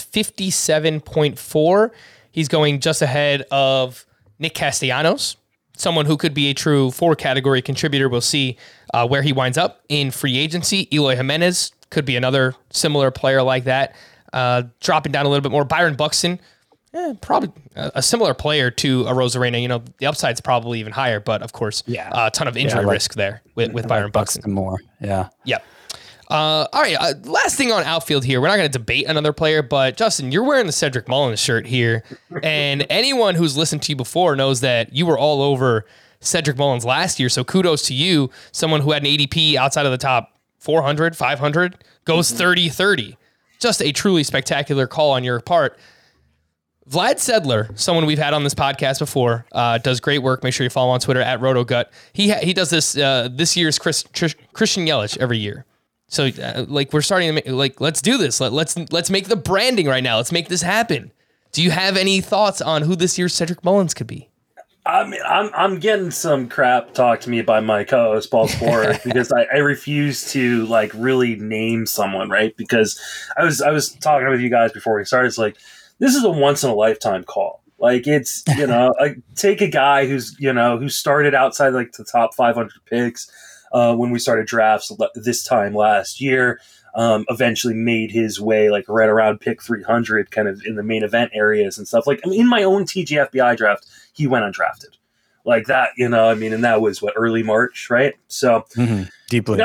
57.4. He's going just ahead of Nick Castellanos, someone who could be a true 4-category contributor. We'll see where he winds up in free agency. Eloy Jimenez could be another similar player like that. Dropping down a little bit more. Byron Buxton, probably a similar player to Arozarena. The upside's probably even higher, but of course, a ton of injury risk there with Byron Buxton. More, yeah. Yep. All right, last thing on outfield here. We're not going to debate another player, but Justin, you're wearing the Cedric Mullins shirt here, and anyone who's listened to you before knows that you were all over Cedric Mullins last year, so kudos to you, someone who had an ADP outside of the top 400, 500, goes 30-30. Just a truly spectacular call on your part. Vlad Sedler, someone we've had on this podcast before, does great work. Make sure you follow him on Twitter at RotoGut. He does this year's Christian Yelich every year. So we're starting to let's do this. Let's make the branding right now. Let's make this happen. Do you have any thoughts on who this year's Cedric Mullins could be? I mean, I'm getting some crap talked to me by my co-host Paul Sport because I refuse to really name someone, right? Because I was talking with you guys before we started. It's like, this is a once in a lifetime call. It's take a guy who started outside the top 500 picks when we started drafts this time last year. Eventually made his way right around pick 300, kind of in the main event areas and stuff. In my own TGFBI draft, he went undrafted that, and that was early March, right? So deeply,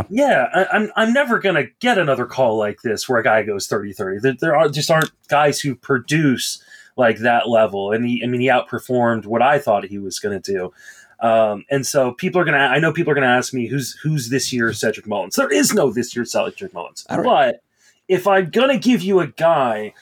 I'm never gonna get another call like this where a guy goes 30-30. There aren't guys who produce that level, and he outperformed what I thought he was gonna do. And so I know people are gonna ask me who's this year's Cedric Mullins. There is no this year's Cedric Mullins. But if I'm gonna give you a guy,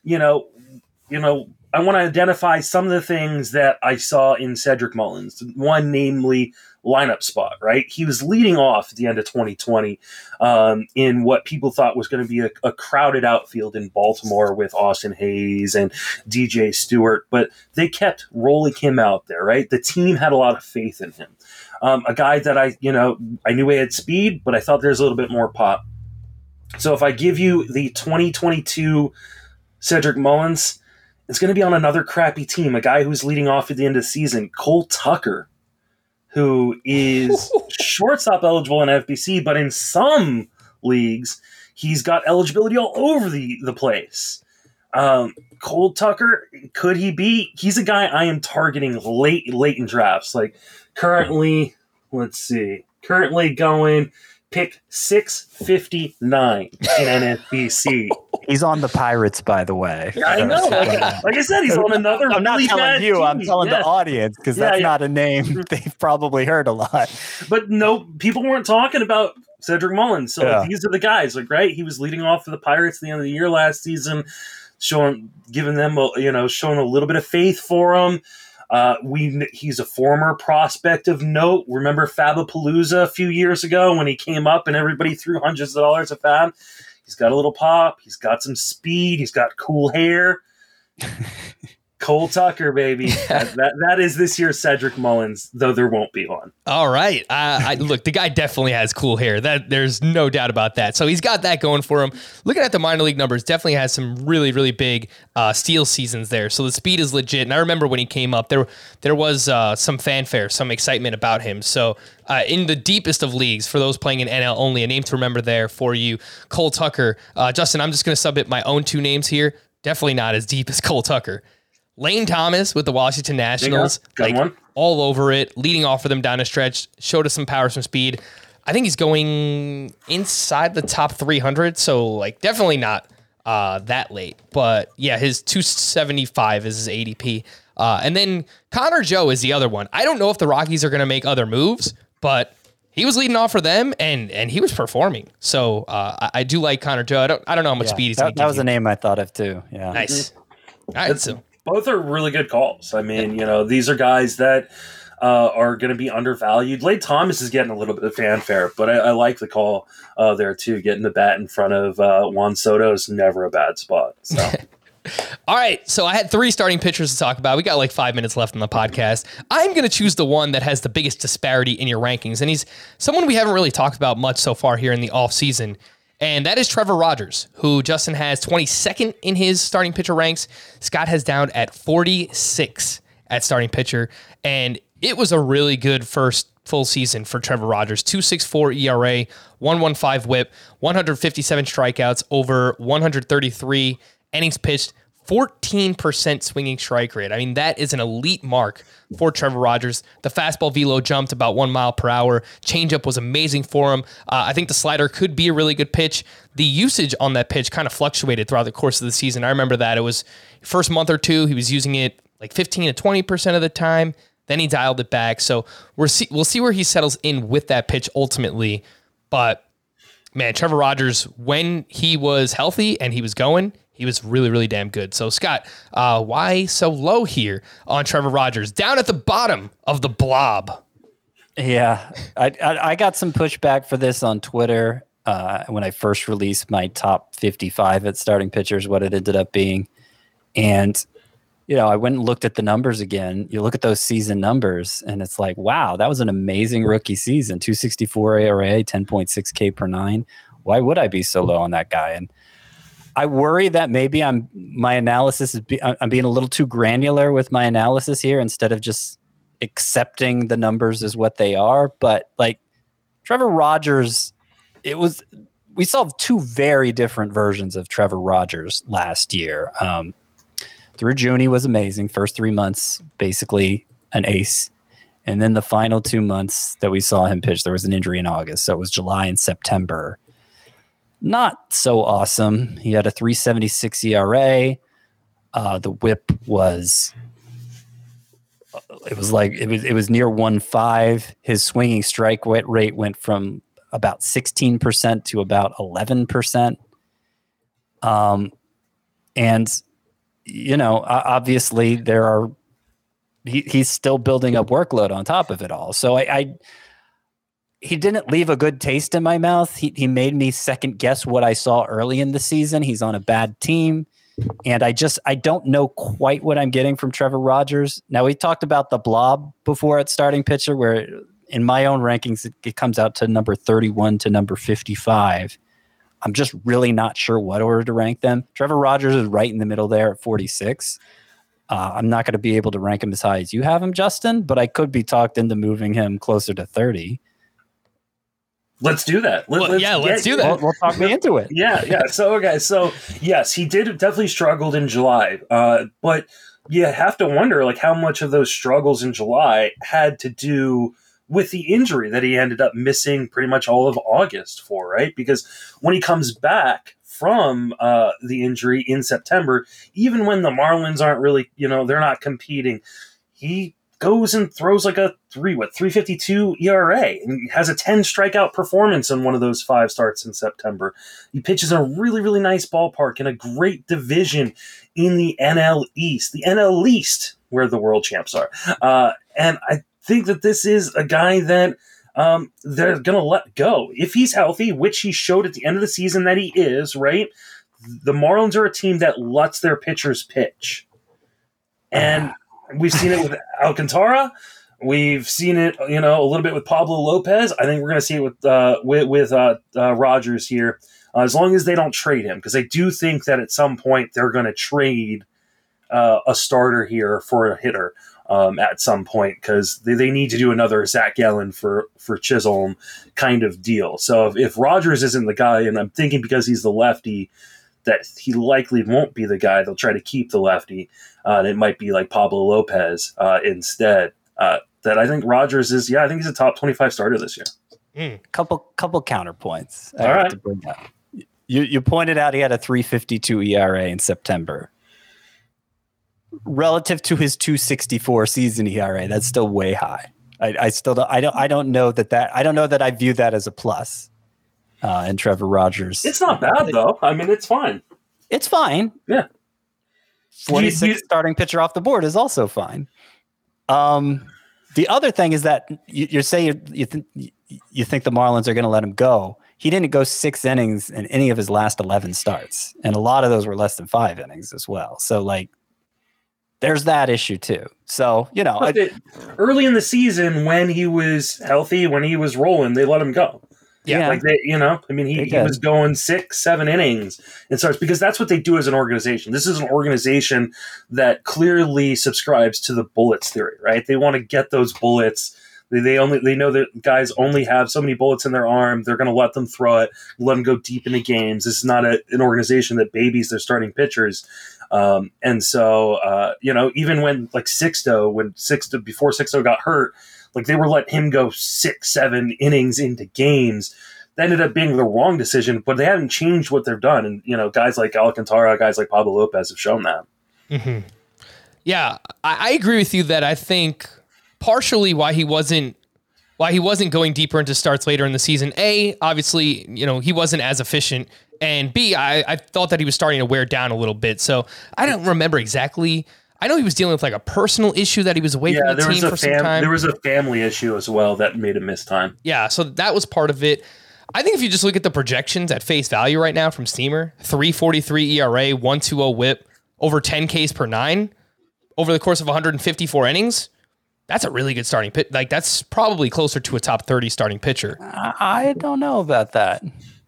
I want to identify some of the things that I saw in Cedric Mullins. One, namely, lineup spot, right? He was leading off at the end of 2020 in what people thought was going to be a crowded outfield in Baltimore with Austin Hayes and DJ Stewart, but they kept rolling him out there, right? The team had a lot of faith in him. A guy that I knew he had speed, but I thought there's a little bit more pop. So if I give you the 2022 Cedric Mullins, it's going to be on another crappy team, a guy who's leading off at the end of the season, Cole Tucker, who is shortstop eligible in FBC, but in some leagues, he's got eligibility all over the place. Cole Tucker, could he be? He's a guy I am targeting late in drafts. Currently going pick 659 in NFBC. He's on the Pirates, by the way. I know. Like I said, he's on another. I'm not telling you. Team. I'm telling the audience because that's not a name they've probably heard a lot. But no, people weren't talking about Cedric Mullins. So these are the guys. Right? He was leading off for the Pirates at the end of the year last season, giving them showing a little bit of faith for them. He's a former prospect of note. Remember Fabapalooza a few years ago when he came up and everybody threw hundreds of dollars at Fab? He's got a little pop. He's got some speed. He's got cool hair. Cole Tucker, baby. That is this year's Cedric Mullins, though there won't be one. All right. Look, the guy definitely has cool hair. There's no doubt about that. So he's got that going for him. Looking at the minor league numbers, definitely has some really, really big steal seasons there. So the speed is legit. And I remember when he came up, there was some fanfare, some excitement about him. So in the deepest of leagues, for those playing in NL only, a name to remember there for you, Cole Tucker. Justin, I'm just going to submit my own two names here. Definitely not as deep as Cole Tucker. Lane Thomas with the Washington Nationals, Good one. All over it, leading off for them down a stretch, showed us some power, some speed. I think he's going inside the top 300. So like definitely not that late. But yeah, his 275 is his ADP. And then Connor Joe is the other one. I don't know if the Rockies are going to make other moves, but he was leading off for them, and he was performing. So I do like Connor Joe. I don't know how much speed he's going to give. That was a name I thought of too. Yeah. Nice. All right, so both are really good calls. I mean, these are guys that are going to be undervalued. Lade Thomas is getting a little bit of fanfare, but I like the call there too. Getting the bat in front of Juan Soto is never a bad spot. So. All right, so I had 3 starting pitchers to talk about. We got like 5 minutes left on the podcast. I'm going to choose the one that has the biggest disparity in your rankings, and he's someone we haven't really talked about much so far here in the offseason, and that is Trevor Rogers, who Justin has 22nd in his starting pitcher ranks. Scott has down at 46 at starting pitcher, and it was a really good first full season for Trevor Rogers. 2.64 ERA, 1.15 WHIP, 157 strikeouts, over 133 innings pitched, 14% swinging strike rate. I mean, that is an elite mark for Trevor Rogers. The fastball velo jumped about 1 mile per hour. Changeup was amazing for him. I think the slider could be a really good pitch. The usage on that pitch kind of fluctuated throughout the course of the season. I remember that it was first month or two, he was using it like 15 to 20% of the time. Then he dialed it back. So we'll see where he settles in with that pitch ultimately. But man, Trevor Rogers, when he was healthy and he was going, he was really, really damn good. So, Scott, why so low here on Trevor Rogers? Down at the bottom of the blob. Yeah, I got some pushback for this on Twitter when I first released my top 55 at starting pitchers, what it ended up being. And, I went and looked at the numbers again. You look at those season numbers, and it's like, wow, that was an amazing rookie season. 2.64 ERA, 10.6 K per 9. Why would I be so low on that guy? And I worry that maybe I'm being a little too granular with my analysis here instead of just accepting the numbers as what they are. But like Trevor Rogers, we saw 2 very different versions of Trevor Rogers last year. Through June, he was amazing. First 3 months, basically an ace. And then the final 2 months that we saw him pitch, there was an injury in August. So it was July and September. Not so awesome. He had a 3.76 ERA. The WHIP was near 1.5. His swinging strike rate went from about 16% to about 11%. And obviously he's still building up workload on top of it all. So he didn't leave a good taste in my mouth. He made me second guess what I saw early in the season. He's on a bad team. And I don't know quite what I'm getting from Trevor Rogers. Now, we talked about the blob before at starting pitcher, where in my own rankings, it comes out to number 31 to number 55. I'm just really not sure what order to rank them. Trevor Rogers is right in the middle there at 46. I'm not going to be able to rank him as high as you have him, Justin, but I could be talked into moving him closer to 30. Let's do that. Let's do that. We'll talk me into it. Yeah. So yes, he definitely struggled in July. But you have to wonder, like, how much of those struggles in July had to do with the injury that he ended up missing pretty much all of August for, right? Because when he comes back from the injury in September, even when the Marlins aren't really, they're not competing, he goes and throws like a 3.52 ERA and has a 10 strikeout performance in one of those 5 starts in September. He pitches in a really, really nice ballpark in a great division in the NL East, where the world champs are. And I think that this is a guy that they're going to let go. If he's healthy, which he showed at the end of the season that he is, right? The Marlins are a team that lets their pitchers pitch. And we've seen it with Alcantara. We've seen it, a little bit with Pablo Lopez. I think we're going to see it with Rogers here, as long as they don't trade him, because I do think that at some point they're going to trade a starter here for a hitter at some point, because they need to do another Zach Gallen for Chisholm kind of deal. So if Rogers isn't the guy, and I'm thinking because he's the lefty, that he likely won't be the guy, they'll try to keep the lefty. And it might be like Pablo Lopez instead. That I think Rogers is, I think he's a top 25 starter this year. Couple counterpoints. All right. To bring up. You pointed out he had a 3.52 ERA in September. Relative to his 2.64 season ERA, that's still way high. I don't know that I view that as a plus. And Trevor Rogers. It's not bad though. I mean, it's fine. It's fine. Yeah. 46 starting pitcher off the board is also fine. The other thing is that you say you think the Marlins are going to let him go. He didn't go 6 innings in any of his last 11 starts, and a lot of those were less than 5 innings as well. So, like, there's that issue too. So, early in the season when he was healthy, when he was rolling, they let him go. Yeah. Like he was going 6-7 innings and starts, because that's what they do as an organization. This is an organization that clearly subscribes to the bullets theory, right? They want to get those bullets. They know that guys only have so many bullets in their arm. They're going to let them throw it, let them go deep into games. This is not an organization that babies their starting pitchers. And so, even when before Sixto got hurt, like they were letting him go 6-7 innings into games. That ended up being the wrong decision, but they haven't changed what they've done. And, guys like Alcantara, guys like Pablo Lopez have shown that. Mm-hmm. Yeah, I agree with you that I think partially why he wasn't going deeper into starts later in the season. A, obviously, he wasn't as efficient. And B, I thought that he was starting to wear down a little bit. So I don't remember exactly. I know he was dealing with like a personal issue that he was away from the team for some time. There was a family issue as well that made him miss time. Yeah, so that was part of it. I think if you just look at the projections at face value right now from Steamer, 3.43 ERA, 1.20 WHIP, over 10 Ks per 9 over the course of 154 innings. That's a really good starting pitch. Like that's probably closer to a top 30 starting pitcher. I don't know about that.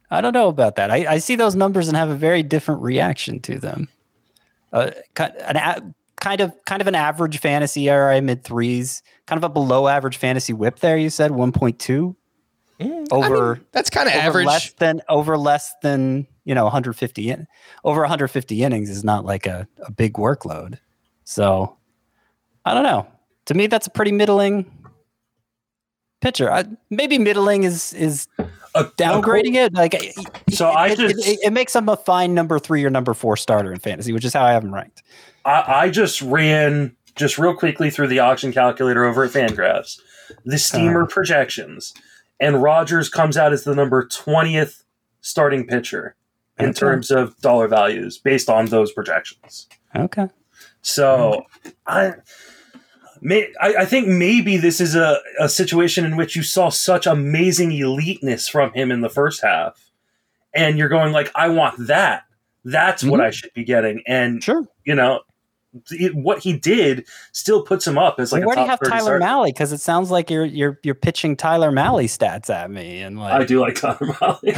I see those numbers and have a very different reaction to them. Kind of an average fantasy ERA, mid threes, kind of a below average fantasy WHIP there. You said 1.2 that's kind of average. Less than 150 over 150 innings is not like a big workload. So I don't know. To me, that's a pretty middling pitcher. Maybe middling is downgrading it. Like it makes him a fine number 3 or number 4 starter in fantasy, which is how I have him ranked. I just ran real quickly through the auction calculator over at Fangraphs, the Steamer projections, and Rogers comes out as the number 20th starting pitcher in terms of dollar values based on those projections. Okay. So I think maybe this is a situation in which you saw such amazing eliteness from him in the first half, and you're going like, I want that. That's what I should be getting. And, what he did still puts him up as like where a top do you have 30 Tyler starter. Mahle? Because it sounds like you're pitching Tyler Mahle stats at me, and like I do like Tyler Mahle.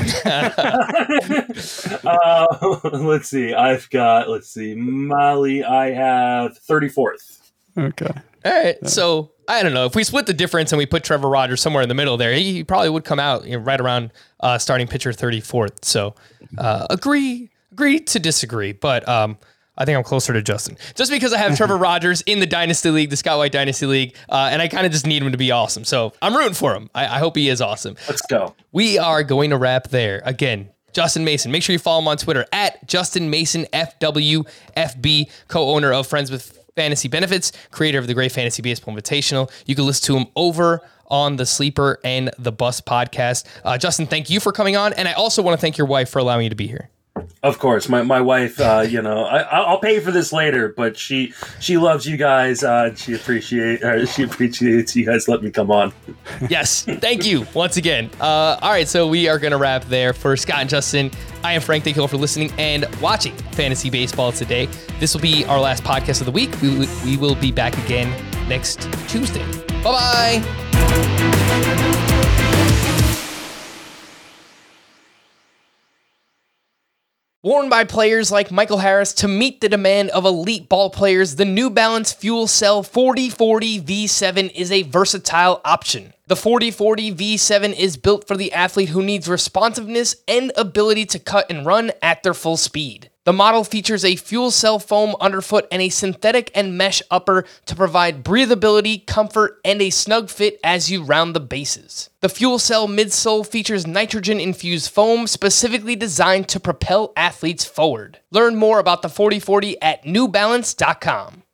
Let's see. Mahle. I have 34th. Okay. All right. So I don't know if we split the difference and we put Trevor Rogers somewhere in the middle there, he probably would come out right around starting pitcher 34th. So agree to disagree, but I think I'm closer to Justin just because I have Trevor Rogers in the Dynasty League, the Scott White Dynasty League, and I kind of just need him to be awesome. So I'm rooting for him. I hope he is awesome. Let's go. We are going to wrap there. Again, Justin Mason. Make sure you follow him on Twitter at Justin Mason FWFB, co-owner of Friends with Fantasy Benefits, creator of the Great Fantasy Baseball Invitational. You can listen to him over on the Sleeper and the Bus podcast. Justin, thank you for coming on, and I also want to thank your wife for allowing you to be here. Of course, my wife. I'll pay for this later, but she loves you guys. She appreciates you guys letting me come on. Yes, thank you once again. All right, so we are going to wrap there. For Scott and Justin, I am Frank. Thank you all for listening and watching Fantasy Baseball today. This will be our last podcast of the week. We will be back again next Tuesday. Bye-bye. Worn by players like Michael Harris to meet the demand of elite ball players, the New Balance Fuel Cell 4040 V7 is a versatile option. The 4040 V7 is built for the athlete who needs responsiveness and ability to cut and run at their full speed. The The model features a fuel cell foam underfoot and a synthetic and mesh upper to provide breathability, comfort, and a snug fit as you round the bases. The fuel cell midsole features nitrogen-infused foam specifically designed to propel athletes forward. Learn more about the 4040 at newbalance.com.